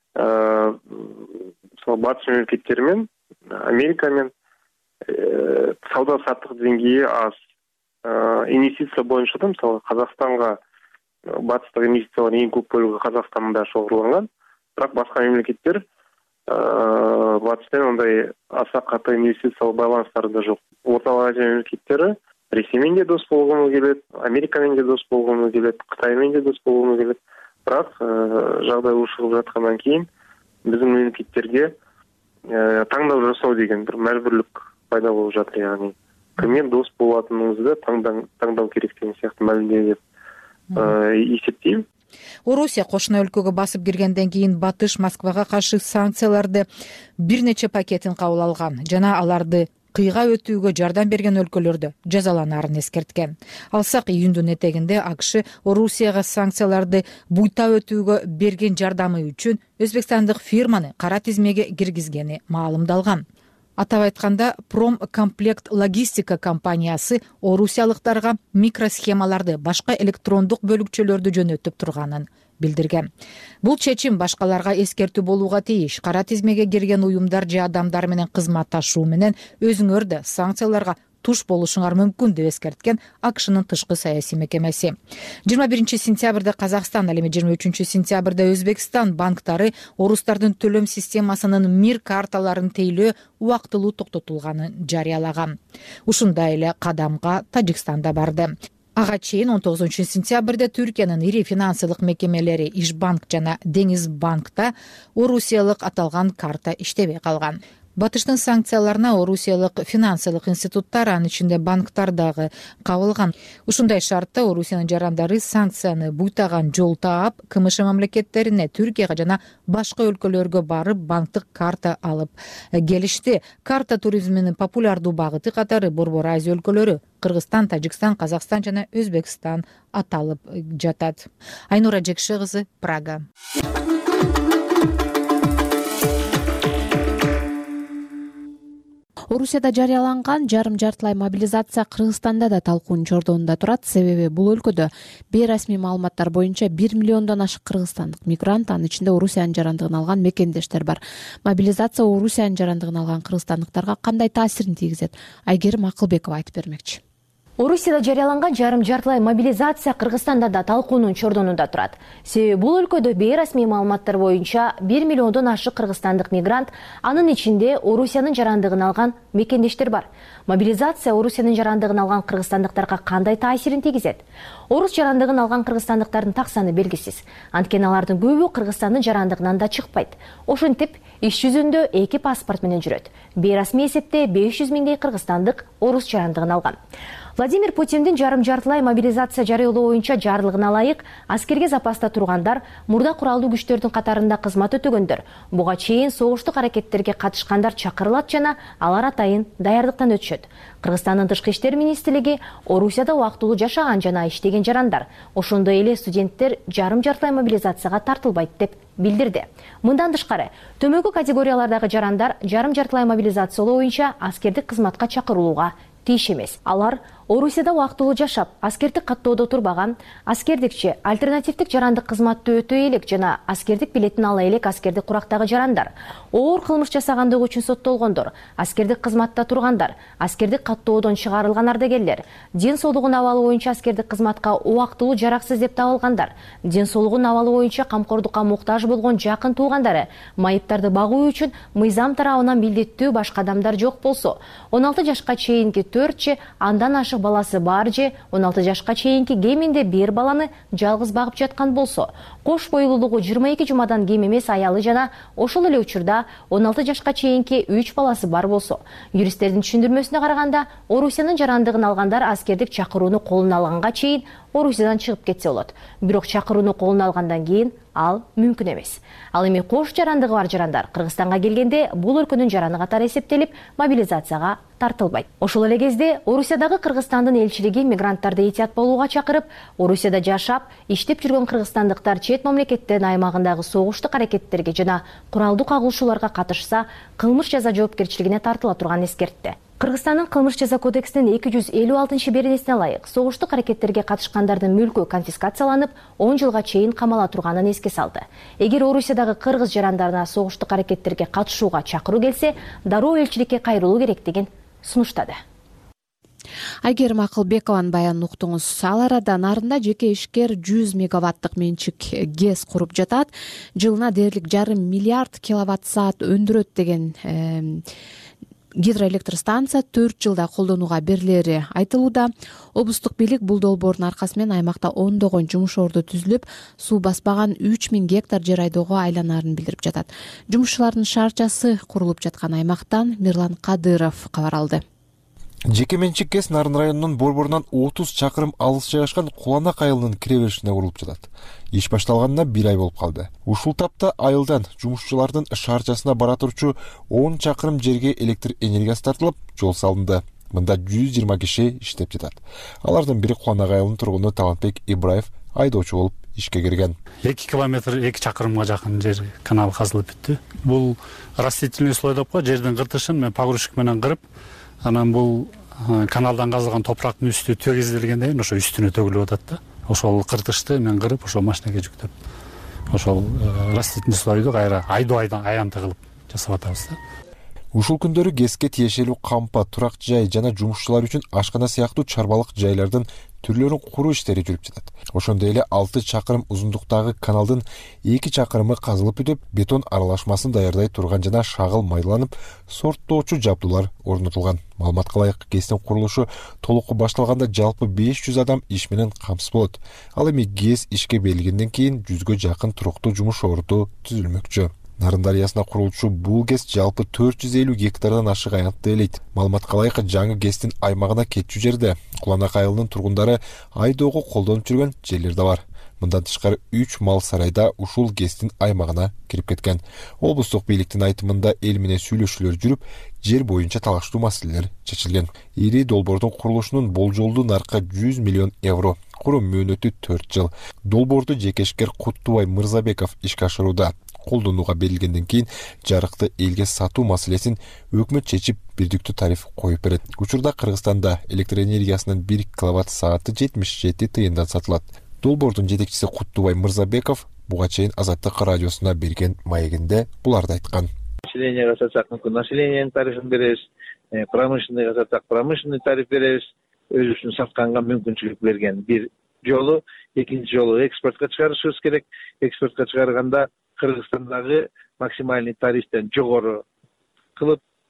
мисалы батыш мемлекеттери менен Америка менен сауда саттык деңгээи аз. Инвестиция боюнча да мисалы Казакстанга батыстык инвестициялардын эң көп бөлүгү Казакстанда чогулган, бирок башка мемлекеттер батыштан ондай аса каты инвестициялык баланстары да жок. Ортолук Азия мемлекеттери Россия менен де дос болгону келет, Америка менен де дос болгону келет, Кытай менен де дос болгону келет. Бирок жагдай ушугуп жаткандан кийин биздин мемлекеттерге таңдоо жасоо деген бир мажбурлук пайда болуп жатыр. Яғни киммен дос болатыныңызды таңдоо керек деген сыяктуу мамиле деп эсептейм. Орусия кошуна өлкөгө басып киргенден кийин Батыш Москвага каршы санкцияларды бир нече пакетин кабыл алган жана аларды кыйга өтүүгө жардам берген өлкөлөрдө жазаланаарын эскерткен. Алсак июндун этегинде АКШ Орусияга санкцияларды буйта өтүүгө берген жардамы үчүн өзбекстандык фирманы кара тизмеге киргизгени маалымдалган. Атап айтканда, Промкомплект логистика компаниясы орусиялыктарга микросхемаларды, башка электрондук бөлүкчөлөрдү жөнөтүп турганын билдирген. Бул чечим башкаларга эскертүү болууга тийиш. Кара тизмеге кирген уюмдар же адамдар менен кызматташуу менен өзүңөр да санкцияларга туш болушуңар мүмкүн деп эскерткен АКШнын тышкы саясий мекемеси. жыйырма биринчи сентябрда Казакстан, ал эми жыйырма үчүнчү сентябрда Өзбекстан банктары орустардын төлөм системасынын мир карталарын тейлөө убактылуу токтотулганын жарыялаган. Ушундай эле кадамга Тажикстан да барды. Ага чейин он тогузунчу сентябрда Түркиянын ири финансылык мекемелери Ишбанк жана Деңиз банкта орусиялык аталган карта иштебей калган. Батыштын санкцияларына орусиялык финансылык институттар, анын ичинде банктар дагы кабылган. Ушундай шартта Орусиянын жарандары санкцияны буйтаган жол таап, КМШ мамлекеттерине, Түркияга жана башка өлкөлөргө барып банктык карта алып келишти. Карта туризминин популярдуу багыты катары Борбор Азия өлкөлөрү Кыргызстан, Тажикстан, Казакстан жана Өзбекстан аталып жатат. Айнура Жекше кызы, Прага. Орусияда жарыяланган жарым жартылай мобилизация Кыргызстанда да талкуунун чордонунда турат. Себеби бул өлкөдө бейрасмий маалыматтар боюнча бир миллиондон ашык кыргызстандык мигрант, анын ичинде Орусиянын жарандыгын алган мекендештер бар. Мобилизация Орусиянын жарандыгын алган кыргызстандыктарга кандай таасирин тийгизет? Айгерим Акылбекова айтып бермекчи. Орусияда жарыяланган жарым жартылай мобилизация Кыргызстанда да талкуунун чордонунда турат. Себеби бул өлкөдө бейрасмий маалыматтар боюнча бир миллиондон ашык кыргызстандык мигрант, анын ичинде Орусиянын жарандыгын алган мекендештер бар. Мобилизация Орусиянын жарандыгын алган кыргызстандыктарга кандай таасирин тийгизет? Орус жарандыгын алган кыргызстандыктардын так саны белгисиз. Анткени алардын көбү Кыргызстандын жарандыгынан да чыкпайт. Ошентип, иш жүзүндө эки паспорт менен жүрөт. Бейрасмий эсепте беш жүз миңдей кыргызстандык орус жарандыгын алган. Владимир Путиндин жарым жартылай мобилизация жарыялоо боюнча жарлыгына ылайык аскерге запаста тургандар, мурда куралдуу күчтөрдүн катарында кызмат өтөгөндөр, буга чейин согуштук аракеттерге катышкандар чакырылат жана алар атайын даярдыктан өтүшөт. Кыргызстандын тышкы иштер министрлиги Орусияда убактылуу жашаган жана иштеген жарандар, ошондой эле студенттер жарым жартылай мобилизацияга тартылбайт деп билдирди. Мындан тышкары, төмөнкү категориялардагы жарандар жарым жартылай мобилизациялоо боюнча аскердик кызматка чакырылууга тийиш эмес. Алар Орусияда убактылуу жашап, аскердик каттоодо турбаган, аскердикчи альтернативдик жарандык кызматты өтө элек жана аскердик билетин ала элек аскердик курактагы жарандар, оор кылмыш жасагандыгы үчүн соттолгондор, аскердик кызматта тургандар, аскердик каттоодон чыгарылган ардагерлер, ден соолугунун абалы боюнча аскердик кызматка убактылуу жараксыз деп табылгандар, ден соолугунун абалы боюнча камкордукка муктаж болгон жакын туугандары, майыптарды багуу үчүн мыйзам тарабынан билдеттүү башка адамдар жок болсо, он алты жашка чейинки төрт же андан ашык баласы бар же он алты жашка чейинки кеминде бир баланы жалгыз багып жаткан болсо, кош бойлуулугу жыйырма эки жумадан кем эмес аялы жана ошол эле учурда он алты жашка чейинки үч баласы бар болсо, юристтердин түшүндүрмөсүнө караганда, Орусиянын жарандыгын алгандар аскердик чакырууну колуна алганга чейин Орусиядан чыгып кетсе болот. Бирок чакырууну колуна алгандан кийин ал мүмкүн эмес. Ал эми кош жарандыгы бар жарандар Кыргызстанга келгенде бул өлкөнүн жараны катары эсептелип, мобилизацияга тартылбайт. Ошол эле кезде Орусиядагы Кыргызстандын элчилиги мигранттарды этият болууга чакырып, Орусияда жашап, иштеп жүргөн кыргызстандыктар чет мамлекеттердин аймагындагы согуштук аракеттерге жана куралдуу кагылышууларга катышса, кылмыш жаза жоопкерчилигине тартыла турганын эскертти. Кыргызстандын кылмыш жаза кодексинин эки жүз элүү алтынчы беренесине ылайык согуштук аракеттерге катышкандардын мүлкү конфискацияланып, он жылга чейин камала турганын эске салды. Эгер Орусиядагы кыргыз жарандарына согуштук аракеттерге катышууга чакыруу келсе, дароо элчиликке кайрылуу керектигин сунуштады. Айгерим Акылбекованын баянын уктуңуз. Ал арада нарында жеке ишкер жүз мегаваттык менчик ГЭС куруп жатат. Жылына дээрлик жарым миллиард киловатт саат өндүрөт деген гидроэлектростанция төрт жылда колдонууга берилери айтылууда. Облустук бийлик бул долбоордун аркасы менен аймакта ондогон жумуш орду түзүлүп, суу баспаган үч миң гектар жер айдоого айланарын билдирип жатат. Жумушчулардын шаарчасы курулуп жаткан аймактан Мирлан Кадыров кабар алды. Жеке менчик ГЭС Нарын районунун борборунан отуз чакырым алыс жайгашкан Куланак айылынын кире беришине курулуп жатат. Иш башталганына бир ай болуп калды. Ушул тапта айылдан жумушчулардын шаарчасына бара турчу он чакырым жерге электр энергиясы тартылып, жол салынды. Мында жүз жыйырма киши иштеп жатат. Алардын бири Куланак айылынын тургуну Талантбек Ибраев айдоочу болуп ишке кирген. эки километр эки чакырымга жакын жер канал казылып бүттү. Бул растительный слой деп коет, жердин кыртышын мен погрузчик менен кырып, анан бул каналдан казылган топурактын үстү төгөзүлгөндөн кийин ошо үстүнө төгүлүп атат да. Ошол кыртышты мен кырып, ошол машинеге жүктөп, ошол растительный слойду кайра айдоо аянты кылып жасап атабыз да. Ушул күндөрү ГЭСке тиешелүү кампа, турак жай жана жумушчулар үчүн ашкана сыяктуу чарбалык жайлардын түрлөрүн куруу иштери жүрүп жатат. Ошондой эле алты чакырым узундуктагы каналдын эки чакырымы казылып бүтүп, бетон аралашмасын даярдай турган жана шагыл майдаланып, сорттоочу жабдуулар орнотулган. Маалыматка ылайык ГЭСтин курулушу толук башталганда жалпы беш жүз адам иш менен камсыз болот. Ал эми ГЭС ишке берилгенден кийин жүзгө жакын туруктуу жумуш орду түзүлмөкчү. Нарын дарыясына курулчу бул ГЭС жалпы төрт жүз элүү гектардан ашык аянтты ээлейт. Маалыматка ылайык жаңы ГЭСтин аймагына кетчү жерде Куланак айылынын тургундары айдоого колдонуп жүргөн жерлер да бар. Мындан тышкары үч мал сарайда ушул ГЭСтин аймагына кирип кеткен. Облустук бийликтин айтымында эл менен сүйлөшүүлөр жүрүп, жер боюнча талаштуу маселелер чечилген. Ири долбоордун курулушунун болжолдуу наркы жүз миллион евро. Куруу мөөнөтү төрт жыл. Долбоорду жекешкер Куттубай Мырзабеков ишке ашырууда. Колдонууга берилгенден кийин жарыкты элге сатуу маселесин өкмөт чечип, бирдиктүү тариф коюп берет. Учурда Кыргызстанда электр энергиясынын бир киловатт сааты жетимиш жети тыйындан сатылат. Долбоордун жетекчиси Куттубай Мырзабеков буга чейин Азаттык радиосуна берген маегинде буларды айткан. Населенияга сатсак мүмкүн населениянын тарифин беребиз, промышленныйга сатсак промышленный тариф беребиз. Өзү үчүн сатканга мүмкүнчүлүк берген бир жолу, экинчи жолу экспортко чыгарышыбыз керек. Экспортко чыгарганда Кыргызстандагы максимальный тарифтен жогору кылып,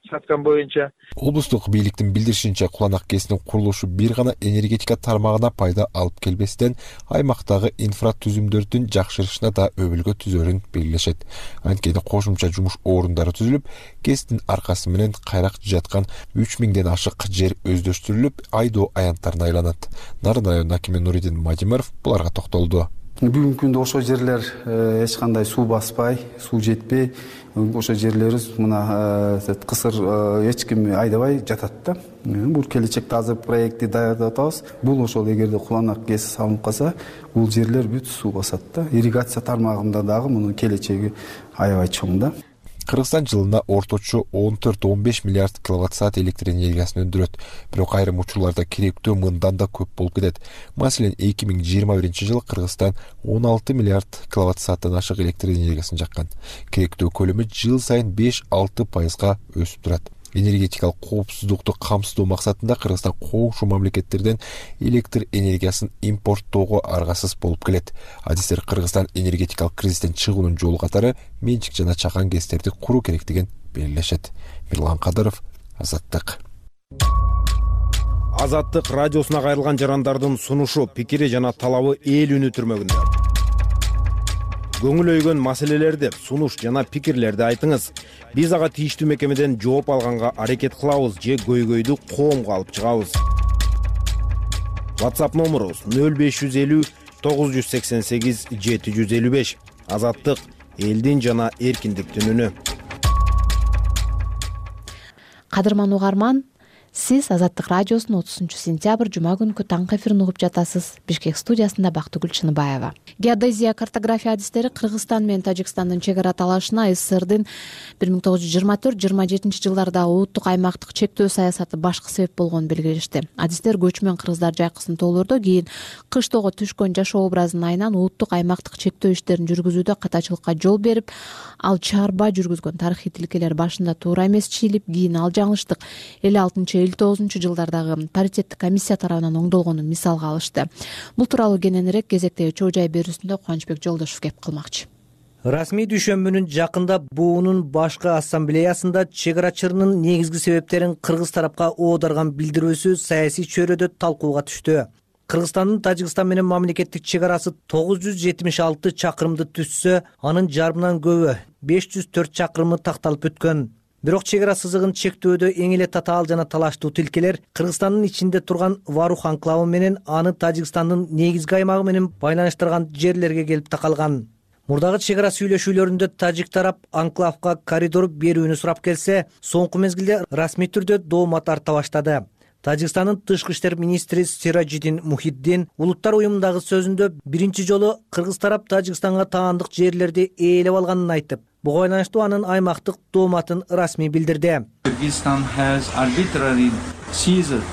саткан боюнча. Облустук бийликтин билдиришинче, Куланак КЭСинин курулушу бир гана энергетика тармагына пайда алып келбестен, аймактагы инфратүзүмдөрдүн жакшырышына да өбүлгө түзөрүн белгилешет. Анткени кошумча жумуш орундары түзүлүп, КЭСтин аркасы менен кайрак жаткан үч миңден ашык жер өздөштүрүлүп, айдоо аянттарына айланат. Нарын районунун акими Нуридин Мадимаров буларга токтолду. Бүгүнкү күндө ошол жерлер эч кандай суу баспай, суу жетпей, ошол жерлерибиз мына кысыр эч ким айдабай жатат да. Бул келечекте азыр проектти даярдап атабыз. Бул ошол эгерде Куланак КЭС салынып калса, бул жерлер бүт суу басат да. Ирригация тармагында дагы мунун келечеги аябай чоң да. Кыргызстан жылына орточо он төрт он беш миллиард киловатт саат электр энергиясын өндүрөт. Бирок айрым учурларда керектөө мындан да көп болуп кетет. Маселен, эки миң жыйырма биринчи жылы Кыргызстан он алты миллиард киловатт сааттан ашык электр энергиясын жаккан. Керектөө көлөмү жыл сайын беш алты пайызга өсүп турат. Энергетикалык коопсуздукту камсыздоо максатында Кыргызстан коңшу мамлекеттерден электр энергиясын импорттоого аргасыз болуп келет. Адистер Кыргызстан энергетикалык кризистен чыгуунун жолу катары менчик жана чакан КЭСтерди куруу керектигин белгилешет. Мирлан Кадыров, Азаттык. Азаттык радиосуна кайрылган жарандардын сунушу, пикири жана талабы эл үнү түрмөгүндө. Көңүл өйгөн маселелерди, сунуш жана пикирлерди айтыңыз. Биз ага тийиштүү мекемеден жооп алганга аракет кылабыз же көйгөйдү коомго алып чыгабыз. WhatsApp номерубуз нөл беш жүз элүү тогуз жүз сексен сегиз жети жүз элүү беш. Азаттык элдин жана эркиндиктин үнү. Кадырман угарман, сиз Азаттык радиосунун отузунчу сентябрь жума күнкү таңкы эфирин угуп жатасыз. Бишкек студиясында Бактыгүл Чыныбаева. Геодезия, картография адистери Кыргызстан менен Тажикстандын чек ара талашына СССРдин бир миң тогуз жүз жыйырма төрт жыйырма жетинчи жылдардагы улуттук аймактык чектөө саясаты башкы себеп болгонун белгилешти. Адистер көчмөн кыргыздар жайкысын тоолордо кийин кыштоого түшкөн жашоо образын айынан улуттук аймактык чектөө иштерин жүргүзүүдө катачылыкка жол берип, ал чарба жүргүзгөн тарыхый тилкелер башында туура эмес чийилип, кийин ал жаңылыштык элүү алтынчы элүү тогузунчу жылдардагы паритеттик комиссия тарабынан оңдолгонун мисалга алышты. Бул тууралуу кененирээк кезектеги чоо жай берүүсүндө Кубанычбек Жолдошов кеп кылмакчы. Расмий дүйшөмбүнүн жакында буунун башкы ассамблеясында чек ара чырынын негизги себептерин кыргыз тарапка оодарган билдирүүсү саясий чөйрөдө талкууга түштү. Кыргызстандын Тажикстан менен мамлекеттик чек арасы тогуз жүз жетимиш алты чакырымды түзсө, анын жарымынан көбү беш жүз төрт чакырымы такталып өткөн. Бирок чек ара сызыгын чектөөдө эң эле татаал жана талаштуу тилкелер Кыргызстандын ичинде турган Варух анклавы менен аны Тажикстандын негизги аймагы менен байланыштырган жерлерге келип такалган. Мурдагы чек ара сүйлөшүүлөрүндө тажик тарап анклавга коридор берүүнү сурап келсе, соңку мезгилде расмий түрдө доомат арта баштады. Тажикстандын тышкы иштер министри Сираджидин Мухиддин улуттар уюмундагы сөзүндө биринчи жолу Кыргыз тарап Тажикстанга таандык жерлерди ээлеп алганын айтып, буга байланыштуу анын аймактык дооматын расмий билдирди. Kyrgyzstan has arbitrarily seized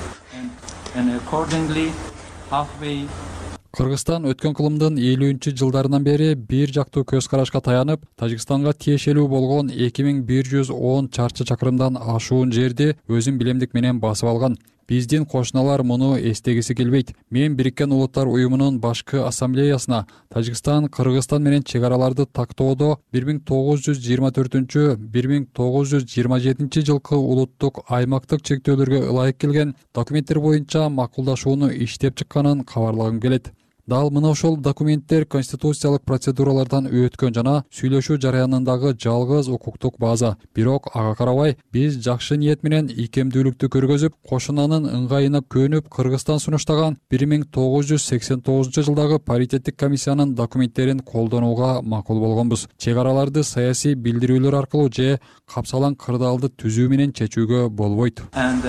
and accordingly halfway Кыргызстан өткөн кылымдын элүүнчү жылдарынан бери бир жактуу көз карашка таянып, Тажикстанга тиешелүү болгон эки миң бир жүз он чарчы чакырымдан ашуун жерди өзүн билемдик менен басып алган. Биздин кошуналар муну эстегиси келбейт. Мен Бириккен Улуттар уюмунун башкы ассамблеясына Тажикстан, Кыргызстан менен чек араларды тактоодо бир миң тогуз жүз жыйырма төртүнчү бир миң тогуз жүз жыйырма жетинчи жылкы улуттук аймактык чектөөлөргө ылайык келген документтер боюнча макулдашууну иштеп чыкканын кабарлагым келет. Дал мына ошол документтер конституциялык процедуралардан өткөн жана сүйлөшүү жараянындагы жалгыз укуктук база. Бирок ага карабай, биз жакшы ниет менен икемдүүлүктү көргөзүп, кошунанын ыңгайына көнүп Кыргызстан сунуштаган бир миң тогуз жүз сексен тогузунчу жылдагы паритеттик комиссиянын документтерин колдонууга макул болгонбуз. Чек араларды саясий билдирүүлөр аркылуу же капсалан кырдаалды түзүү менен чечүүгө болбойт.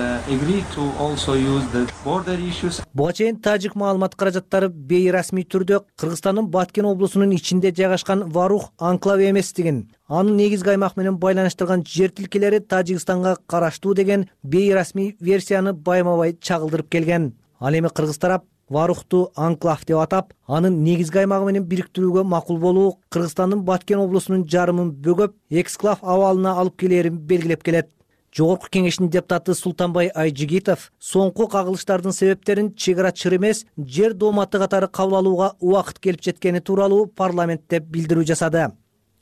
Буга чейин тажик маалымат каражаттары расмий түрдө Кыргызстандын Баткен облусунун ичинде жайгашкан Варух анклавы эместигин, анын негизги аймак менен байланыштырган жер тилкелери Тажикстанга караштуу деген бейрасмий версияны байма-бай чагылдырып келген. Ал эми кыргыз тарап Варухту анклав деп атап, анын негизги аймагы менен бириктирүүгө макул болуу Кыргызстандын Баткен облусунун жарымын бөгөп, эксклав абалына алып келерин белгилеп келет. Жогорку кеңештин депутаты Султанбай Айжигитов соңку кагылыштардын себептерин чек ара чыр эмес, жер дооматы катары кабыл алууга убакыт келип жеткени тууралуу парламентте билдирүү жасады.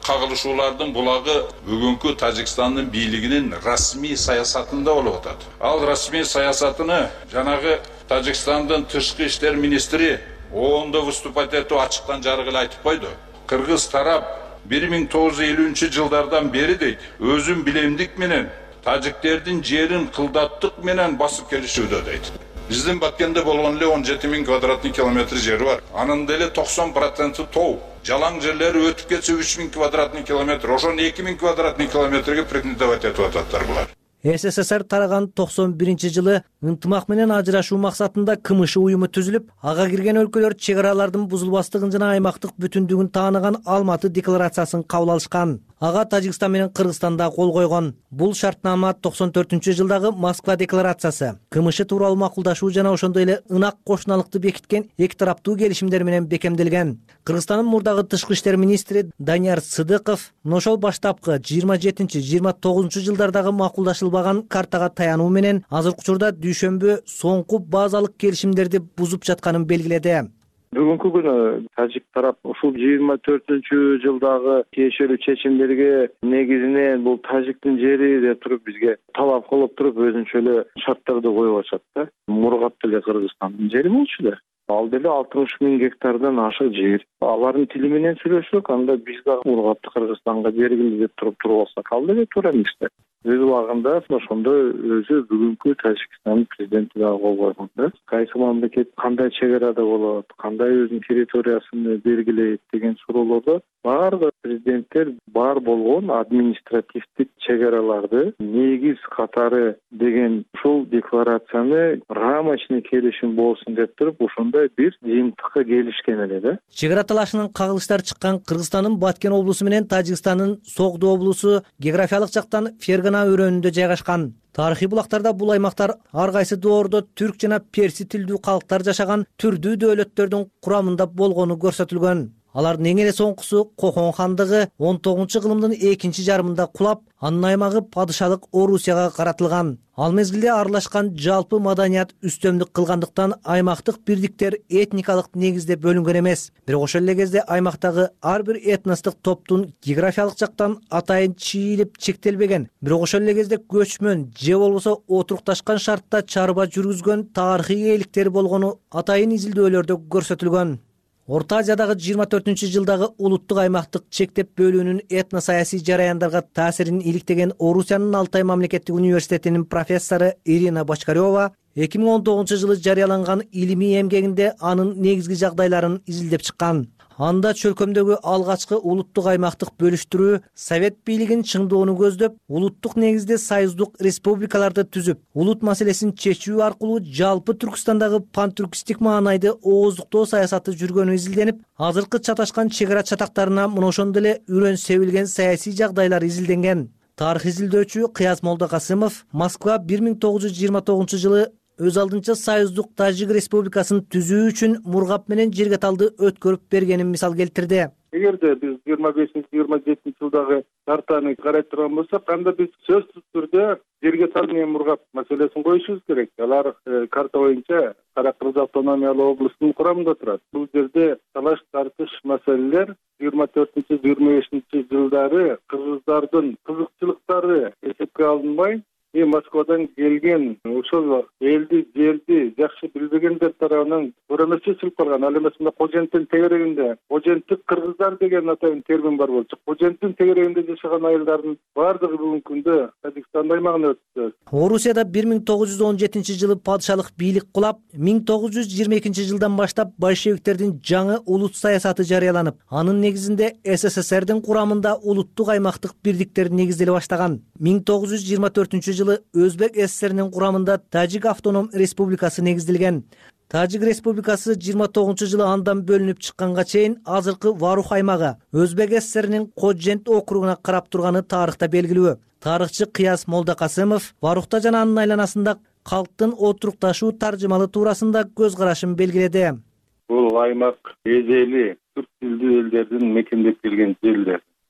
кагылышуулардын булагы бүгүнкү Тажикстандын бийлигинин расмий саясатында болуп атат. Ал расмий саясатыны жанагы Тажикстандын тышкы иштер министри оонда выступать этип ачыктан жарык эле айтып койду. Кыргыз тарап бир миң тогуз жүз элүүнчү жылдардан бери дейт, өзүн билемдик менен тажиктердин жерин кылдаттык менен басып келишүүдө дейт. Биздин Баткенде болгон эле он жети миң квадратный километр жери бар. Анын деле токсон проценти тоо. Жалаң жерлери өтүп кетсе үч миң квадратный километр, ошону эки миң квадратный километрге претендовать этип ататтар булар. СССР тараган токсон биринчи жылы ынтымак менен ажырашуу максатында КМШ уюму түзүлүп, ага кирген өлкөлөр чек аралардын бузулбастыгын жана аймактык бүтүндүгүн тааныган Алматы декларациясын кабыл алышкан. Ага Тажикстан менен Кыргызстан да кол койгон. Бул шартнама токсон төртүнчү жылдагы Москва декларациясы. КМШ тууралуу макулдашуу жана ошондой эле ынак кошуналыкты бекиткен эки тараптуу келишимдер менен бекемделген. Кыргызстандын мурдагы тышкы иштер министри Данияр Сыдыков ошол баштапкы жыйырма жетинчи жыйырма тогузунчу жылдардагы макулдашылбаган картага таянуу менен азыркы учурда дүйшөмбү соңку базалык келишимдерди бузуп жатканын белгиледи. Бүгүнкү күнү тажик тарап ушул жыйырма төртүнчү жылдагы тиешелүү чечимдерге негизинен бул тажиктин жери деп туруп бизге талап кылып туруп өзүнчө эле шарттарды коюп атышат да. Мургап деле Кыргызстандын жери болчу да. Ал деле алтымыш миң гектардан ашык жер. Алардын тили менен сүйлөшсөк, анда биз да Мургапты Кыргызстанга бергиле деп туруп туруп алсак, ал деле туура эмес да. Өз убагында ошондо өзү бүгүнкү Тажикстандын президенти дагы кол койгон да. Кайсы мамлекет кандай чек арада болот, кандай өзүнүн территориясын белгилейт деген суроолордо баардык президенттер бар болгон административдик чек араларды негиз катары деген ушул декларацияны рамочный келишим болсун деп туруп ошондой бир жыйынтыкка келишкен эле да. Чек ара талашынан кагылыштар чыккан Кыргызстандын Баткен облусу менен Тажикстандын Согду облусу географиялык жактан Фергана өрөөнүндө жайгашкан. Тарыхый булактарда бул аймактар ар кайсы доордо түрк жана перси тилдүү калктар жашаган түрдүү дөөлөттөрдүн курамында болгону көрсөтүлгөн. Алардын эң эле соңкусу Кокон хандыгы он тогузунчу кылымдын экинчи жарымында кулап, анын аймагы падышалык Орусияга каратылган. Ал мезгилде аралашкан жалпы маданият үстөмдүк кылгандыктан аймактык бирдиктер этникалык негизде бөлүнгөн эмес. Бирок ошол эле кезде аймактагы ар бир этностук топтун географиялык жактан атайын чийлеп чектелбеген, бирок ошол эле кезде көчмөн же болбосо отурукташкан шартта чарба жүргүзгөн тарыхый ээликтери болгону атайын изилдөөлөрдө көрсөтүлгөн. Орто Азиядагы жыйырма төртүнчү жылдагы улуттук аймактык чектеп бөлүүнүн этно саясий жараяндарга таасирин иликтеген Орусиянын Алтай мамлекеттик университетинин профессору Ирина Бочкарева эки миң он тогузунчу жылы жарыяланган илимий эмгегинде анын негизги жагдайларын изилдеп чыккан. Анда чөлкөмдөгү алгачкы улуттук аймактык бөлүштүрүү Совет бийлигин чыңдоону көздөп, улуттук негизде союздук республикаларды түзүп, улут маселесин чечүү аркылуу жалпы Түркстандагы пантүркистик маанайды ооздуктоо саясаты жүргөнү изилденип, азыркы чаташкан чек ара чатактарына мына ошондой эле үрөн себилген саясий жагдайлар изилденген. Тарых изилдөөчү Кыяз Молдокасымов Москва бир миң тогуз жүз жыйырма тогузунчу жылы өз алдынча союздук Тажик республикасын түзүү үчүн Мургап менен Жергеталды өткөрүп бергенин мисал келтирди. Эгерде биз жыйырма бешинчи жыйырма жетинчи жылдагы картаны карай турган болсок, анда биз сөзсүз түрдө Жергетал менен Мургап маселесин коюшубуз керек. Алар карта боюнча Кара Кыргыз автономиялык облусунун курамында турат. Бул жерде талаш тартыш маселелер жыйырма төртүнчү жыйырма бешинчи жылдары кыргыздардын кызыкчылыктары эсепке алынбай, И Москвадан келген ошол элди, жерди жакшы билбегендер тарабынан көрөмөчү сүрүп калган. Ал эмес мына Коженттин тегерегинде, Коженттик кыргыздар деген атайын термин бар болчу. Коженттин тегерегинде жашаган айылдардын баардыгы бүгүнкү күндө Тажикстан аймагына өттү. Орусияда бир миң тогуз жүз он жетинчи жылы падышалык бийлик кулап, миң тогуз жүз жыйырма экинчи жылдан баштап большевиктердин жаңы улут саясаты жарыяланып, анын негизинде СССРдин курамында улуттук аймактык бирдиктер негизделе баштаган. миң тогуз жүз жыйырма төртүнчү жылы Өзбек СССРинин курамында Тажик автоном республикасы негизделген. Тажик республикасы жыйырма тогузунчу жылы андан бөлүнүп чыкканга чейин азыркы Варух аймагы Өзбек СССРинин Коджент округуна карап турганы тарыхта белгилүү. Тарыхчы Кыяз Молдокасымов Варухта жана анын айланасында калктын отурукташуу таржымалы туурасында көз карашын белгиледи. Бул аймак эзели түрк тилдүү элдердин мекендеп келген жерлер.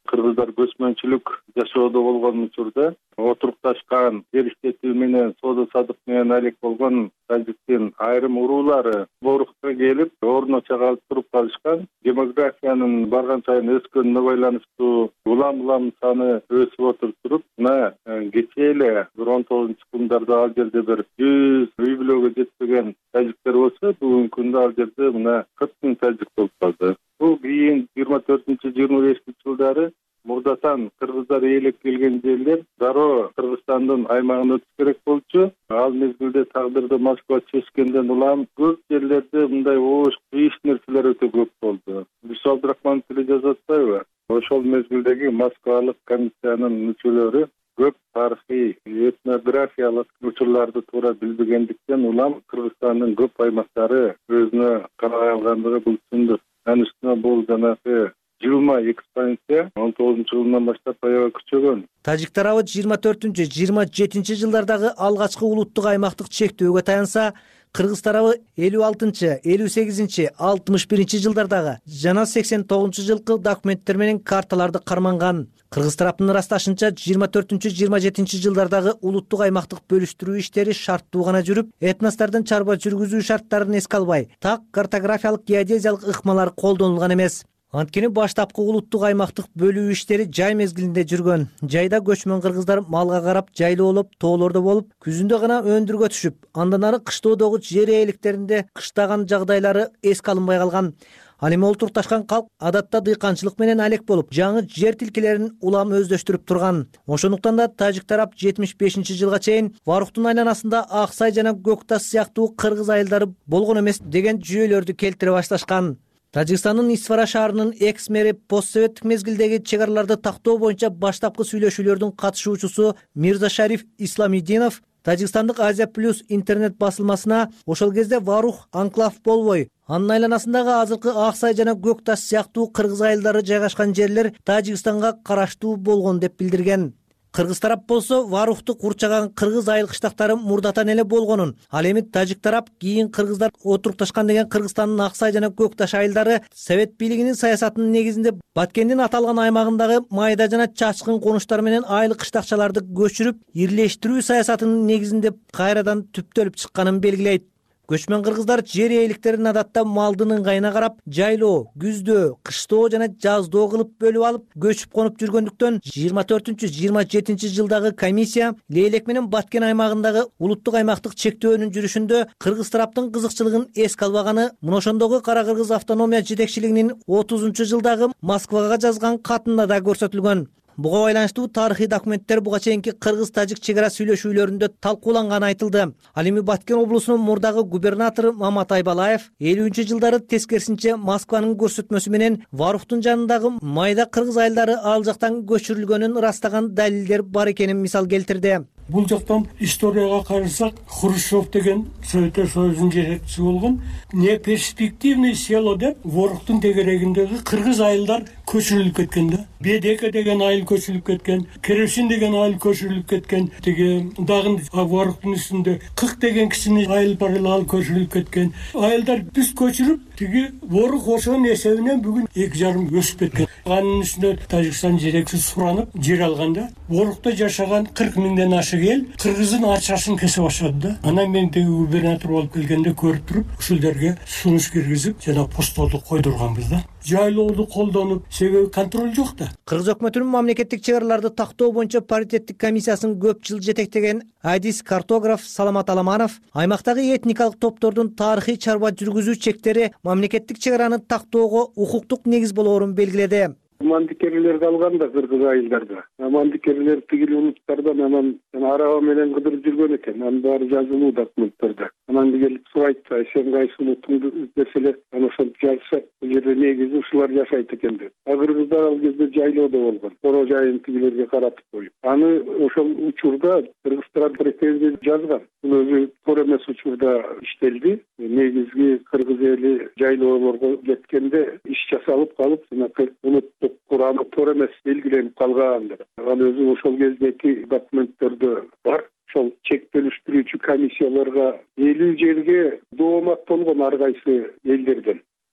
кыргыздар көчмөнчүлүк жашоодо болгон учурда отурукташкан бериштетүү менен соода садык менен алек болгон тажиктин айрым уруулары боорукка келип ордуна чагалып туруп калышкан. Демографиянын барган сайын өскөнүнө байланыштуу улам улам саны өсүп отуруп мына кечээ эле бир он тогузунчу кылымдарда ал жерде бир жүз үй бүлөгө жетпеген тажиктер болсо бүгүнкү күндө ал жерде мына кырк миң тажик болуп калды. Бул кийин жыйырма төртүнчү жыйырма бешинчи жылдары мурдатан кыргыздар ээлеп келген жерлер дароо Кыргызстандын аймагына өтүш керек болчу. Ал мезгилде тагдырды Москва чечкенден улам көп жерлерде мындай оош кыйыш нерселер өтө көп болду. Бирсу Абдрахманов деле жазып атпайбы? Ошол мезгилдеги Москвалык комиссиянын мүчөлөрү көп тарыхый этнографиялык учурларды туура билбегендиктен улам Кыргызстандын көп аймактары өзүнө карабай алгандыгы бул түшүндүк. Анын үстүнө бул жанагы жылма экспансия он тогузунчу жылдан баштап аябай күчөгөн. Тажик тарабы жыйырма төртүнчү жыйырма жетинчи жылдардагы алгачкы улуттук аймактык чектөөгө таянса, Кыргыз тарабы элүү алтынчы, элүү сегизинчи, алтымыш биринчи жылдардагы жана сексен тогузунчу жылкы документтер менен карталарды карманган. Кыргыз тараптын ырасташынча жыйырма төртүнчү жыйырма жетинчи жылдардагы улуттук аймактык бөлүштүрүү иштери шарттуу гана жүрүп, этностордун чарба жүргүзүү шарттарын эске албай, так картографиялык геодезиялык ыкмалар колдонулган эмес. Анткени баштапкы улуттук аймактык бөлүү иштери жай мезгилинде жүргөн. Жайда көчмөн кыргыздар малга карап жайлоолоп, тоолордо болуп, күзүндө гана өндүргө түшүп, андан ары кыштоодогу жер ээликтеринде кыштаган жагдайлары эске алынбай калган. Ал эми олтурукташкан калк адатта дыйканчылык менен алек болуп, жаңы жер тилкелерин улам өздөштүрүп турган. Ошондуктан да тажик тарап жетимиш бешинчи жылга чейин Варухтун айланасында ак сай жана көк тас сыяктуу кыргыз айылдары болгон эмес деген жүйөлөрдү келтире башташкан. Тажикстандын Исфара шаарынын экс-мэри постсоветтик мезгилдеги чек араларды тактоо боюнча баштапкы сүйлөшүүлөрдүн катышуучусу Мирза Шариф Исламидинов Тажикстандык Азия плюс интернет басылмасына ошол кезде Варух анклав болбой, анын айланасындагы азыркы ак сай жана көк таш сыяктуу кыргыз айылдары жайгашкан жерлер Тажикстанга караштуу болгон деп билдирген. Кыргыз тарап болсо Варухту курчаган кыргыз айыл кыштактары мурдатан эле болгонун, ал эми тажик тарап кийин кыргыздар отурукташкан деген Кыргызстандын ак сай жана көк таш айылдары совет бийлигинин саясатынын негизинде Баткендин аталган аймагындагы майда жана чачкын конуштар менен айыл кыштакчаларды көчүрүп, ирлештирүү саясатынын негизинде кайрадан түптөлүп чыкканын белгилейт. Көчмөн кыргыздар жер ээликтерин адатта малдын ыңгайына карап, жайлоо, күздөө, кыштоо жана жаздоо кылып бөлүп алып, көчүп конуп жүргөндүктөн жыйырма төртүнчү жыйырма жетинчи жылдагы комиссия Лейлек менен Баткен аймагындагы улуттук аймактык чектөөнүн жүрүшүндө кыргыз тараптын кызыкчылыгын эске албаганы мына ошондогу Кара Кыргыз автономия жетекчилигинин отузунчу жылдагы Москвага жазган катында да көрсөтүлгөн. Буга байланыштуу тарыхый документтер буга чейинки кыргыз-тажик чек ара сүйлөшүүлөрүндө талкууланганы айтылды. Ал эми Баткен облусунун мурдагы губернатору Маматай Балаев элүүнчү жылдары тескерисинче Москванын көрсөтмөсү менен Варухтун жанындагы майда кыргыз айылдары ал жактан көчүрүлгөнүн ырастаган далилдер бар экенин мисал келтирди. Бул жактан историяга карасак, Хрущев деген Советтер Союзунун жетекчиси болгон неперспективный село деп Варухтун тегерегиндеги кыргыз айылдар көчүрүлүп кеткен да. Бедеке деген айыл көчүрүлүп кеткен, Кересин деген айыл көчүрүлүп кеткен, тиги дагы Варухтун үстүндө Кык деген кичине айыл бар эле, ал көчүрүлүп кеткен. Айылдар бүт көчүрүп, тиги Ворух ошонун эсебинен бүгүн эки жарым өсүп кеткен. Анын үстүнө Тажикстан жетекчиси суранып жер алганда, Ворухта жашаган кырк миңден ашык эл кыргыздын ачашын кесе баштады да. Анан мен теги губернатор болуп келгенде көрүп туруп, ушулдерге сунуш киргизип, жана постолду койдурганбыз да. Жайлооду колдонуп, себеби контроль жок да. Кыргыз өкмөтүнүн мамлекеттик чек араларды тактоо боюнча паритеттик комиссиясын көп жыл жетектеген адис картограф Саламат Аламанов аймактагы этникалык топтордун тарыхый чарба жүргүзүү чектери мамлекеттик чек араны тактоого укуктук негиз болоорун белгиледи. Мандикерлерди алганда кыргыз айылдарда. Мандикерлер тигил улуттардан анан араба менен кыдырып жүргөн экен. Анын баары жазылуу документтерде. Анан келип сурайт, сен кайсы улуттуңду десе эле, анан ошентип жазышат. Бул жерде негизи ушулар жашайт экен деп. А кыргыздар ал кезде жайлоодо болгон. Кoro жайын тигилерге каратып коюп. Аны ошол учурда Кыргызстан претензия жазган. Бул өзү туура эмес учурда иштелди. Негизги кыргыз эли жайлоолорго жеткенде иш жасалып калып, жанакы улуттук Курамы туура эмес белгиленип калган деп. Ал өзү ошол кездеги документтерде бар. Ошол чек бөлүштүрүүчү комиссияларга элүү жерге доомат болгон ар кайсы элдерден.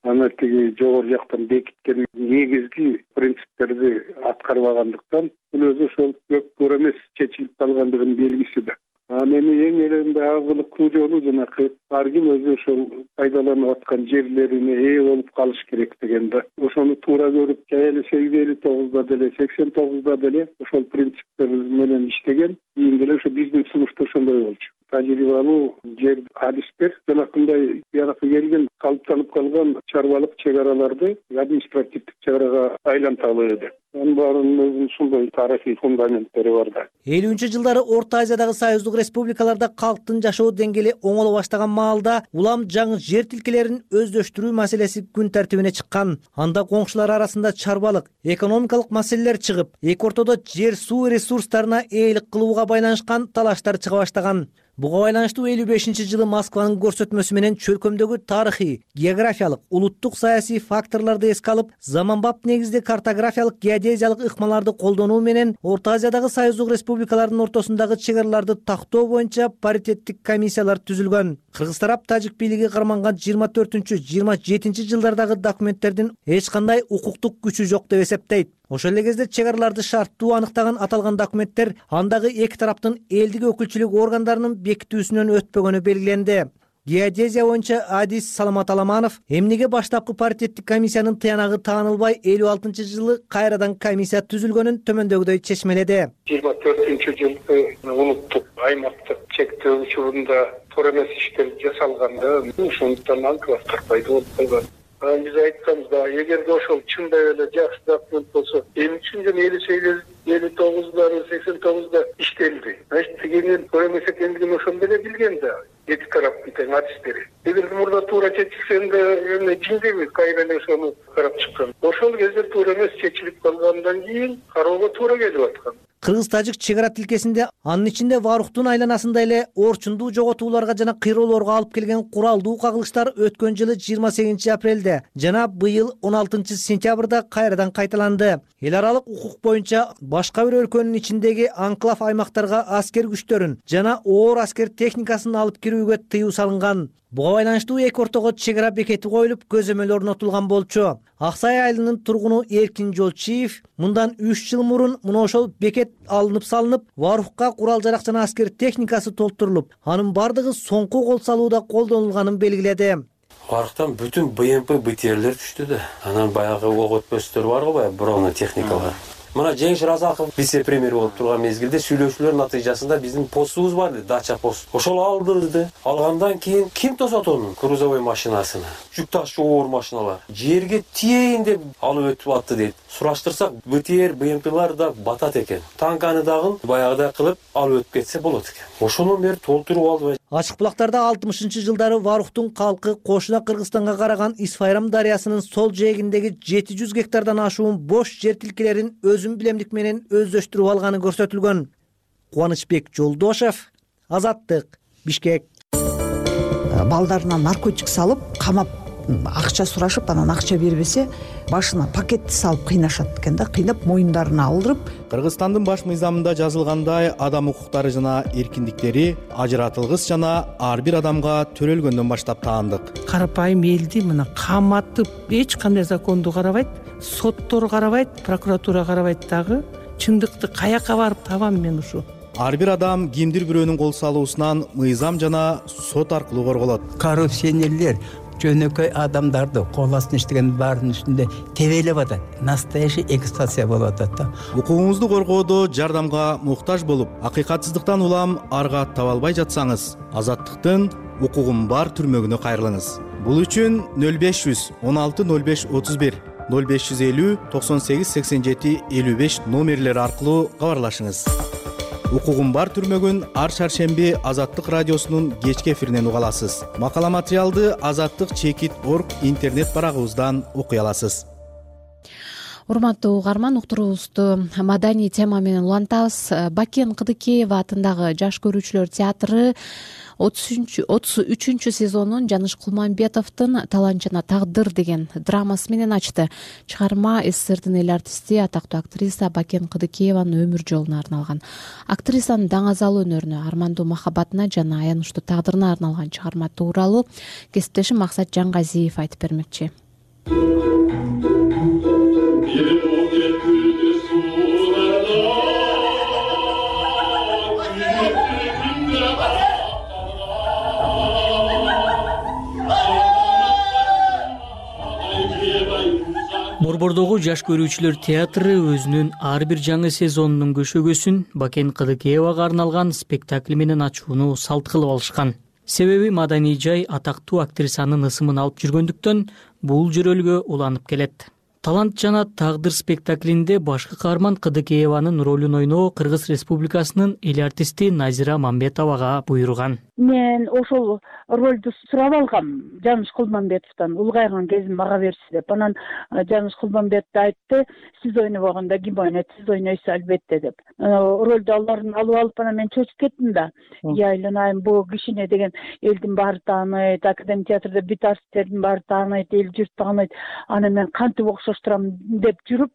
аны тиги жогору жактан бекиткен негизги принциптерди аткарбагандыктан бул өзү ошол көп туура эмес чечилип калгандыгынын белгиси да. Анан эми эң эле агылыктуу жолу жанакы ар ким өзү ошол пайдаланып аткан жерлерине ээ болуп калыш керек деген да. Ошону туура көрүп жай эле сегиз элүү тогузда деле сексен тогузда деле ошол принциптер менен иштеген. Кийин деле ошо биздин сунушта ошондой болчу. Тажрыйбалуу жер адистер жанакындай биякы келген калыптанып калган чарбалык чек араларды административдик чек арага айланталы деп. Анын баарынын өзүнүн ушундай тарыхый фундаменттери бар да. элүүнчү жылдары Орто Азиядагы союздук республикаларда калктын жашоо деңгээли оңоло баштаган маалда улам жаңы жер тилкелерин өздөштүрүү маселеси күн тартибине чыккан. Анда коңшулар арасында чарбалык, экономикалык маселелер чыгып, эки ортодо жер суу ресурстарына ээлик кылууга байланышкан талаштар чыга баштаган. Буга байланыштуу элүү бешинчи жылы Москванын көрсөтмөсү менен чөлкөмдөгү тарыхый, географиялык, улуттук саясий факторлорду эске алып, заманбап негизде картографиялык геодезиялык ыкмаларды колдонуу менен Орто Азиядагы союздук республикалардын ортосундагы чек араларды тактоо боюнча паритеттик комиссиялар түзүлгөн. Кыргыз тарап тажик бийлиги карманган жыйырма төртүнчү жыйырма жетинчи жылдардагы документтердин эч кандай укуктук күчү жок деп эсептейт. Ошол эле кезде чек араларды шарттуу анықтаган аталган документтер андагы эки тараптын элдик өкүлчүлүк органдарынын бекитүүсүнөн өтпөгөнү белгиленди. Геодезия боюнча адис Саламат Аламанов эмнеге баштапкы паритеттик комиссиянын тыянагы таанылбай элүү алтынчы жылы кайрадан комиссия түзүлгөнүн төмөндөгүдөй чечмеледи. жыйырма төртүнчү жылкы улуттук аймактык чектөө учурунда туура эмес иштер жасалганда ошондуктан анклав тарпайды болуп калган. Биз айтканбыз да, эгерде ошол чындай эле жакшы документ болсо, эмне үчүн жана элүү сегиз, элүү тогуздары, сексен тогузда иштелди? Значит, тигинин туура эмес экендигин ошондо эле билген да. Эки тараптын тең адистери. Эгерде мурда туура чечилсенде, эми жиндеби кайра эле ошону карап чыккан. Ошол кезде туура эмес чечилип калгандан кийин кароого туура келип аткан. Кыргыз-тажик чек ара тилкесинде анын ичинде Варуктун айланасында эле орчундуу жоготууларга жана кыйроолорго алып келген куралдуу кагылыштар өткөн жылы жыйырма сегизинчи апрелде жана быйыл он алтынчы сентябрда кайрадан кайталанды. Эл аралык укук боюнча башка бир өлкөнүн ичиндеги анклав аймактарга аскер күчтөрүн жана оор аскер техникасын алып кирүүгө тыюу салынган. Буга байланыштуу эки ортого чек ара бекети коюлуп, көзөмөл орнотулган болчу. Аксай айылынын тургуну Эркин Жолчиев мындан үч жыл мурун мына ошол бекет алынып салынып, Варукка курал жарак жана аскер техникасы толтурулуп, анын бардыгы соңку кол салууда колдонулганын белгиледи. Варуктан бүтүн БМП БТРлер түштү да. Анан баягы ок өтпөстөр бар го, баягы бронный техникалар. Мына Жеңиш Разаков вице-премьер болуп турган мезгилде сүйлөшүүлөр натыйжасында биздин постубуз бар ди, дача пост. Ошол алдырды. Алгандан кийин ким тосот онун грузовой машинасына? Жүк ташуу оор машиналар. Жерге тиейин деп алып өтүп атты дейт. Сураштырсак, БТР, БМПлар да батат экен. Танканы дагы баягыдай кылып алып өтүп кетсе болот экен. Ошонун бери толтуруп алды. Ачык булактарда алтымышынчы жылдары Варуктун калкы кошуна Кыргызстанга караган Исфайрам дарыясынын сол жээгиндеги жети жүз гектардан ашуун бош жер тилкелерин өзүн билемдик менен өздөштүрүп алганы көрсөтүлгөн. Кубанычбек Жолдошев, Азаттык, Бишкек. Балдарына наркотик салып, камап, акча сурашып, анан акча бербесе, башына пакетти салып кыйнашат экен да, кыйнап моюндарына алдырып. Кыргызстандын баш мыйзамында жазылгандай адам укуктары жана эркиндиктери ажыратылгыс жана ар бир адамга төрөлгөндөн баштап таандык. Карапайым элди мына каматып, эч кандай законду карабайт, соттор карабайт, прокуратура карабайт дагы. Чындыкты каяка барып табам мен ушу? Ар бир адам кимдир бирөөнүн кол салуусунан мыйзам жана сот аркылуу корголот. Коррупционерлер жөнөкөй адамдарды кол астына иштеген баарынын үстүндө тебелеп атат. Настоящий эксплуатация болуп атат да. Укугуңузду коргоодо жардамга муктаж болуп, акыйкатсыздыктан улам арга таба албай жатсаңыз, Азаттыктын укугум бар түрмөгүнө кайрылыңыз. Бул үчүн нөл беш жүз он алты нөл беш отуз бир, нөл беш жүз элүү токсон сегиз сексен жети элүү беш номерлери аркылуу кабарлашыңыз. Укугум бар түрмөгүн ар шаршемби Азаттык радиосунун кечки эфиринен уга аласыз. Макала материалды азаттык чекит точка орг интернет барагыбыздан окуй аласыз. Урматтуу угарман, уктуруубузду маданий тема менен улантабыз. Бакен Кыдыкеева атындагы жаш көрүүчүлөр театры отуз үчүнчү сезонун Жаныш Кулманбетовдун Талант жана тагдыр деген драмасы менен ачты. Чыгарма СССРдин эл артисти, атактуу актриса Бакен Кыдыкееванын өмүр жолуна арналган. Актрисанын даңазалуу өнөрүнө, армандуу махабатына жана аянычтуу тагдырына арналган чыгарма тууралуу кесиптешим Максат Жангазиев айтып бермекчи. Борбордогу жаш көрүүчүлөр театры өзүнүн ар бир жаңы сезонунун көшөгөсүн Бакен Кыдыкеевага арналган спектакль менен ачууну салт кылып алышкан. Себеби маданий жай атактуу актрисанын ысымын алып жүргөндүктөн бул жөрөлгө уланып келет. Талант жана тагдыр спектаклинде башкы каарман Кыдыкееванын ролун ойноо Кыргыз Республикасынын эл артисти Назира Мамбетовага буйруган. Мен ошол ролду сурап алгам Жаныш Кулманбетовдон, улгайган кезим мага берси деп. Анан Жаныш Кулманбетов айтты, сиз ойнобогондо ким ойнойт, сиз ойнойсуз албетте деп. Ролду аларын алып алып анан мен чочуп кеттим да. Я айланайм, бул кишине деген элдин баары тааныйт, Академия театрда бүт артисттердин баары тааныйт, эл журт тааныйт. Анан мен кантип окшоштурам деп жүрүп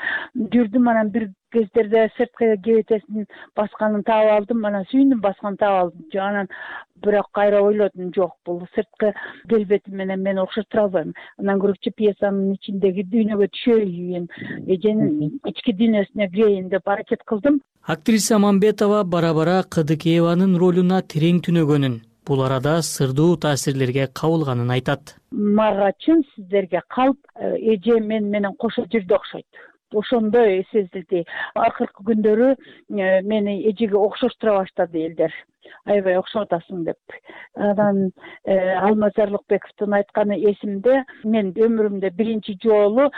жүрдүм. Анан бир кездерде сырткы кебетесин басканын таап алдым, анан сүйүндүм басканын таап алдым. Анан бирок кайра ойлодум, жок, бул сырткы келбети менен мен окшоштура албайм. Андан көрөчү пьесанын ичиндеги дүйнөгө түшөйүн, эженин ички дүйнөсүнө кирейин деп аракет кылдым. Актриса Мамбетова бара-бара Кыдыкееванын ролуна терең түнөгөнүн, бул арада сырдуу таасирлерге кабылганын айтат. Мага чын сиздерге калп эже мен менен кошо жүрдү окшойт. Ошондой сезилди. Акыркы күндөрү мени эжеге окшоштура баштады элдер. Аябай окшоп атасың деп. Анан Алмаз Арлыкбековдун айтканы эсимде. Мен өмүрүмдө биринчи жолу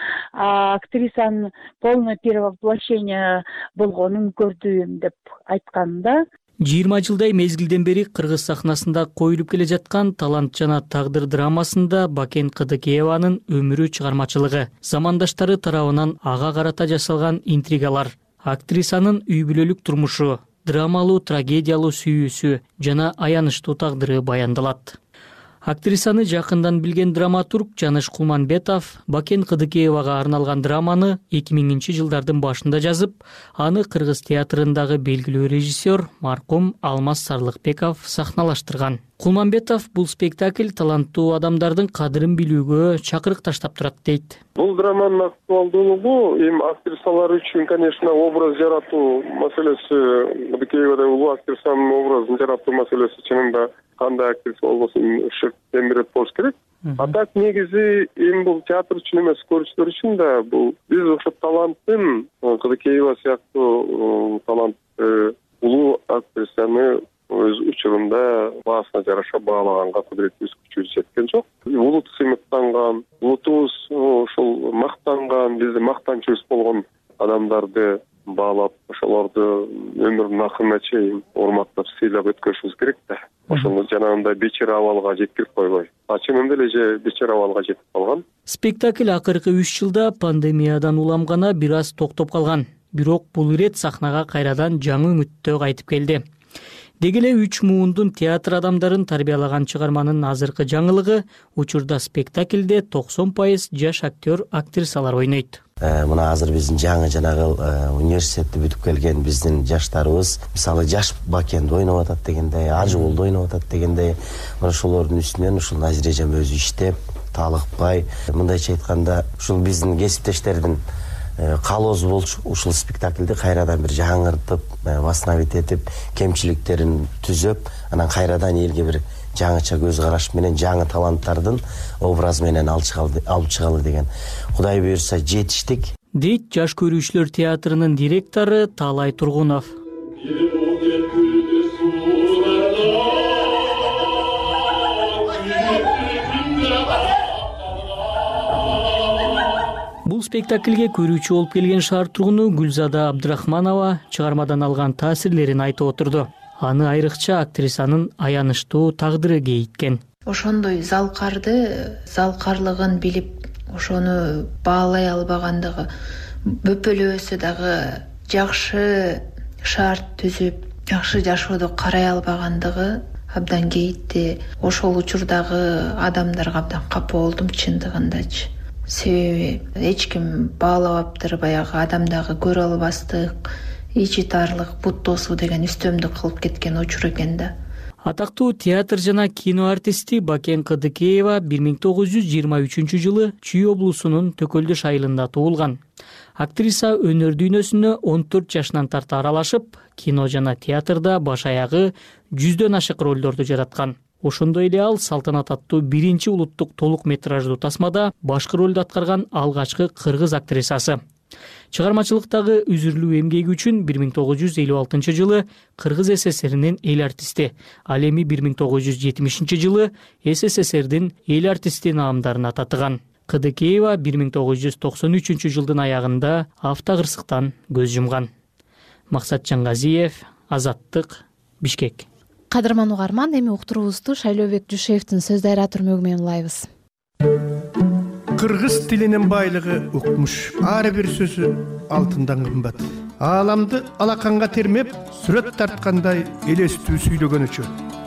актрисанын полное перевоплощение болгонун көрдүм деп айтканда. жыйырма жылдай мезгилден бери кыргыз сахнасында коюлуп келе жаткан Талант жана тагдыр драмасында Бакен Кыдыкееванын өмүрү чыгармачылыгы, замандаштары тарабынан ага карата жасалган интригалар, актрисанын үй бүлөлүк турмушу, драмалуу трагедиялуу сүйүүсү жана аянычтуу тагдыры баяндалат. Актрисаны жакындан билген драматург Жаныш Кулманбетов Бакен Кыдыкеевага арналган драманы эки миңинчи жылдардын башында жазып, аны Кыргыз театрындагы белгилүү режиссер маркум Алмаз Сарлыкбеков сахналаштырган. Кулманбетов бул спектакль таланттуу адамдардын кадырын билүүгө чакырык таштап турат дейт. Бул драманын актуалдуулугу эми актрисалар үчүн, конечно, образ жаратуу маселеси, Кыдыкеевада улуу актрисанын образын жаратуу маселеси чынында кандай актриса болбосун ушу темирет болуш керек. А так негизи эми бул театр үчүн эмес, көрүүчүлөр үчүн да бул биз ошо таланттын, Кыдыкеева сыяктуу талантты улуу актрисаны өз учурунда баасына жараша баалаганга кудуретибиз күчүбүз жеткен жок. Улут сыймыктанган, улутубуз ушул мактанган, биздин мактанчубуз болгон адамдарды баалап, ошолорду өмүрүнүн акырына чейин урматтап, сыйлап өткөрүшүбүз керек да. Ошону жанагындай бечара абалга жеткирип койбой. А чынында эле же бечара абалга жетип калган. Спектакль акыркы үч жылда пандемиядан уламгана бир аз токтоп калган. Бирок бул ирет сахнага кайрадан жаңы үмүттө кайтып келди. Деги эле үч муундун театр адамдарын тарбиялаган чыгарманын азыркы жаңылыгы учурда спектакльде токсон пайыз жаш актер, актрисалар ойнойт. Мына азыр биздин жаңы жанагы университетти бүтүп келген биздин жаштарыбыз, мисалы жаш Бакенди ойноп атат дегендей, Ажуулду ойноп атат дегендей, мына ошолордун үстүнөн ушул Назира эжем өзү иштеп, талыкпай, мындайча айтканда, ушул биздин кесиптештердин каалоосу болчу ушул спектакльди кайрадан бир жаңыртып, восстановить этип, кемчиликтерин түзөп, анан кайрадан элге бир жаңыча көз караш менен жаңы таланттардын образы менен алып чыгалы деген. Кудай буйрса жетиштик. Дейт жаш көрүүчүлөр театрынын директору Таалай Тургунов. Бул спектакльге көрүүчү болуп келген шаар тургуну Гүлзада Абдрахманова чыгармадан алган таасирлерин айтып отурду. Аны айрыкча актрисанын аянычтуу тагдыры кейиткен. Ошондой залкарды, залкарлыгын билип, ошону баалай албагандыгы, бөпөлөөсү дагы жакшы шарт түзүп, жакшы жашоодо карай албагандыгы абдан кейитти. Ошол учурдагы адамдарга абдан капа болдум чындыгындачы. Себеби эч ким баалабаптыр, баягы адамдагы көрө албастык, ичи тарлык, бут тосуу деген үстөмдүк кылып кеткен учур экен да. Атактуу театр жана кино артисти Бакен Кыдыкеева бир миң тогуз жүз жыйырма үчүнчү жылы Чүй облусунун Төкөлдөш айылында туулган. Актриса өнөр дүйнөсүнө он төрт жашынан тарта аралашып, кино жана театрда баш аягы жүздөн ашык ролдорду жараткан. Ошондой эле ал Салтанат аттуу биринчи улуттук толук метраждуу тасмада башкы ролду аткарган алгачкы кыргыз актрисасы. Чыгармачылыктагы үзүрлүү эмгеги үчүн бир миң тогуз жүз элүү алтынчы жылы Кыргыз СССРинин эл артисти, ал эми бир миң тогуз жүз жетимишинчи жылы СССРдин эл артисти наамдарын татыган. Кыдыкеева бир миң тогуз жүз токсон үчүнчү жылдын аягында автокырсыктан көз жумган. Максат Жаңгазиев, Азаттык, Бишкек. Кадырман угарман, эми уктуруубузду Шайлообек Дүйшеевдин сөз дайра түрмөгү менен улайбыз. Кыргыз тилинин байлыгы укмуш. Ар бир сөзү алтындан кымбат. Ааламды алаканга термеп, сүрөт тарткандай элестүү сүйлөгөнүчө.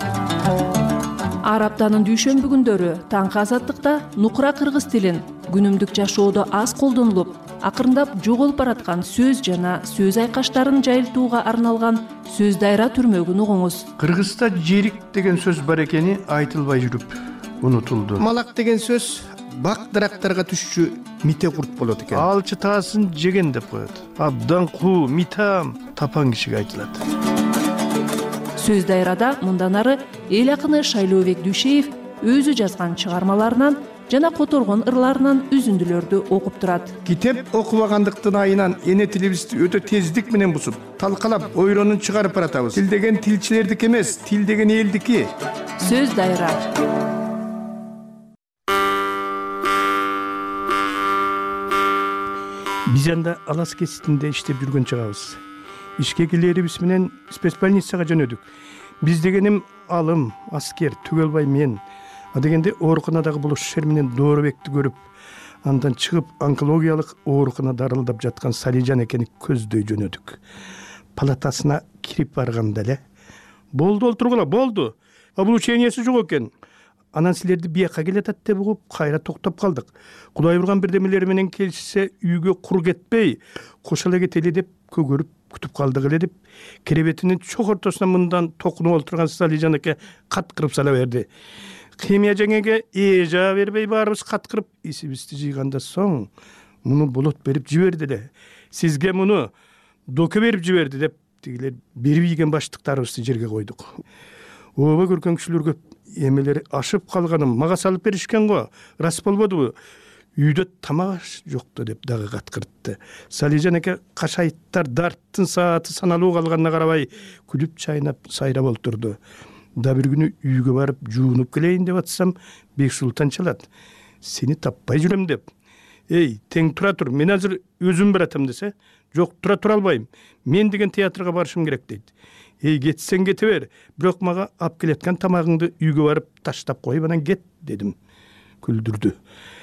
Ар аптанын дүйшөмбү күндөрү таңкы азаттыкта нукура кыргыз тилин күнүмдүк жашоодо аз колдонулуп, акырындап жоголуп бараткан сөз жана сөз айкаштарын жайылтууга арналган сөз дайра түрмөгүн угуңуз. Кыргызда жерик деген сөз бар экени айтылбай жүрүп унутулду. Малак деген сөз бак дарактарга түшчү мите курт болот экен. Алчы таасын жеген деп коет. Абдан куу, митам, тапан кишиге айтылат. Сөз дайрада мындан ары эл акыны Шайлообек Дүйшеев өзү жазган чыгармаларынан жана которгон ырларынан үзүндүлөрдү окуп турат. Китеп окубагандыктын айынан эне тилибизди өтө тездик менен бусуп, талкалап, ойронун чыгарып баратабыз. Тил деген тилчилердики эмес, тил деген элдики. Сөз дайра. Биз анда алас кеситинде иштеп жүргөн чагыбыз. Ишкекилерибиз менен спецбольницага жөнөдүк. Биз дегеним алым, аскер, Түгөлбай мен. А дегенде ооруканадагы булушер менен Доорубекти көрүп, андан чыгып онкологиялык оорукана дарылдап жаткан Салижан экени көздөй жөнөдүк. Палатасына кирип барганда эле болду олтургула, болду. Облучениясы жок экен. Анан силерди бияка келатат деп угуп, кайра токтоп калдык. Кудай урган бирдемелери менен келишсе, үйгө кур кетпей, кошо эле кетели деп көгөрүп күтүп калдык эле деп, керебетинин чок ортосуна мындан токунуп олтурган Салижан эке каткырып сала берди. Химия жеңеге эжа бербей баарыбыз каткырып, исибизди жыйганда соң муну болот берип жиберди эле. Сизге муну доке берип жиберди деп, тигилер берип ийген баштыктарыбызды жерге койдук. Ооба көргөн кишилер көп. Эмелери ашып калганым мага салып беришкен го. Рас болбодубу? Үйдө тамак жокту деп дагы каткыртты. Салижан эке кашайттар дарттын сааты саналуу калганына карабай күлүп чайнап сайрап олтурду. Да бир күнү үйгө барып жуунуп келейин деп атсам, Бексултан чалат. Сени таппай жүрөм деп. Эй, тең тура тур, мен азыр өзүм баратам десе, жок, тура тура албайм. Мен деген театрга барышым керек дейт. Эй, кетсең кете бер, бирок мага ап келеткан тамагыңды үйгө барып таштап коюп анан кет дедим. Күлдүрдү.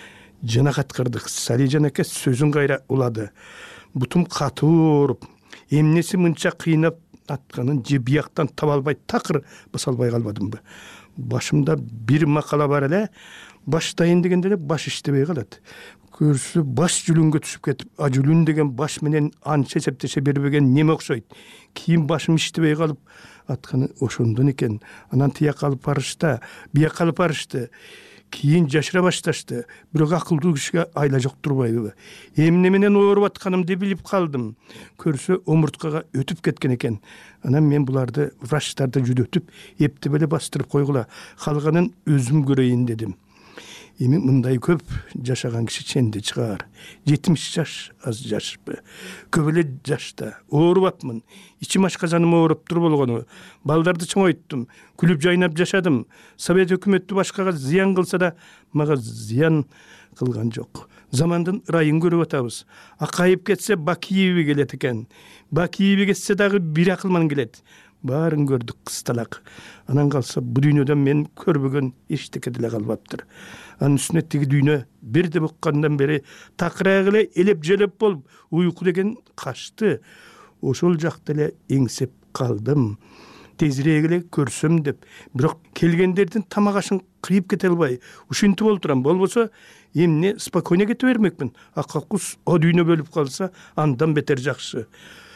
Жана каткырдык. Салижан эке сөзүн кайра улады. Бутум катуу ооруп, эмнеси мынча кыйнап атканын же бияктан таба албай такыр басалбай калбадымбы. Башымда бир макала бар эле, баштайын дегенде эле баш иштебей калат. Көрсө баш жүлүнгө түшүп кетип, а жүлүн деген баш менен анча эсептеше бербеген неме окшойт. Кийин башым иштебей калып атканы ошондон экен. Анан тияк алып барышты, бияк алып барышты. Кийин жашыра башташты. Бирок акылдуу кишиге айла жок турбайбы. Эмне менен ооруп атканымды билип калдым. Көрсө омурткага өтүп кеткен экен. Анан мен буларды врачтарды жүдөтүп, эптеп эле бастырып койгула. Калганын өзүм көрөйүн дедим. Эми мындай көп жашаган киши ченде чыгар. жетимиш жаш аз жашпы. Көп эле жашта оорубапмын. Ичим ашказаным ооруп тур болгону. Балдарды чоңойттум. Күлүп жайнап жашадым. Совет өкмөтү башкага зыян кылса да, мага зыян кылган жок. Замандын ырайын көрүп атабыз. Акайып кетсе Бакиеви келет экен. Бакиеви кетсе дагы бир акылман келет. Баарын көрдүк кысталак. Анан калса бу дүйнөдөн мен көрбөгөн эчтеке деле калбаптыр. Анын үстүнө тиги дүйнө бирде буккандан бери такырак эле элеп желеп болуп, уйку деген качты. Ошол жакта эле эңсеп калдым. Тезирээк эле көрсөм деп, бирок келгендердин тамак ашын кыйып кете албай, ушинтип олтурам. Болбосо эмне спокойно кете бермекмин. Акакус о дүйнө бөлүп калса, андан бетер жакшы.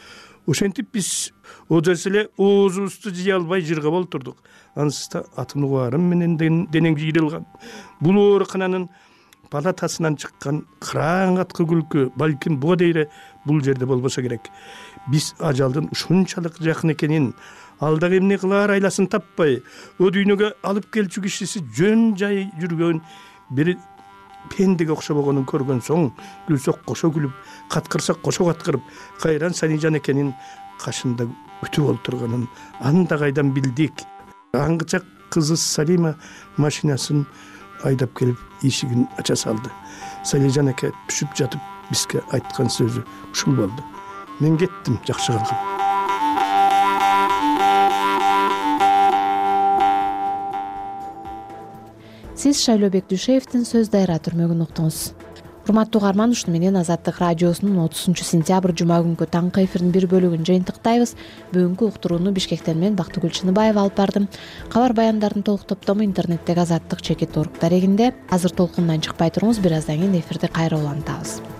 ошентип биз одос эле оозубузду жыя албай жыргап олтурдук. Анысы да атын убарым менен денең жыйрылган. Бул оорукананын палатасынан чыккан кыраң аткы күлкү балким буга дейре бул жерде болбосо керек. Биз ажалдын ушунчалык жакын экенин, ал дагы эмне кылаар айласын таппай, о дүйнөгө алып келчү кишиси жөн жай жүргөн бир пендеге окшобогонун көргөн соң, күлсөк кошо күлүп, каткырсак кошо каткырып, кайран Салижан экенин кашында күтүп олтурганын анда кайдан билдик. Аңгыча кызы Салима машинасын айдап келип эшигин ача салды. Салижан эке түшүп жатып бизге айткан сөзү ушул болду. Мен кеттим, жакшы калгым. Сиз Шайлообек Дүйшеевдин сөз дайра түрмөгүн уктуңуз. Урматтуу угарман, ушуну менен Азаттык радиосунун отузунчу сентябрь жума күнкү таңкы эфирдин бир бөлүгүн жыйынтыктайбыз. Бүгүнкү уктурууну Бишкектен мен Бактыгүл Чыныбаева алып бардым. Кабар баяндардын толук топтому интернеттеги Азаттык чекит орг дарегинде. Азыр толкундан чыкпай туруңуз, бир аздан кийин эфирде кайра улантабыз.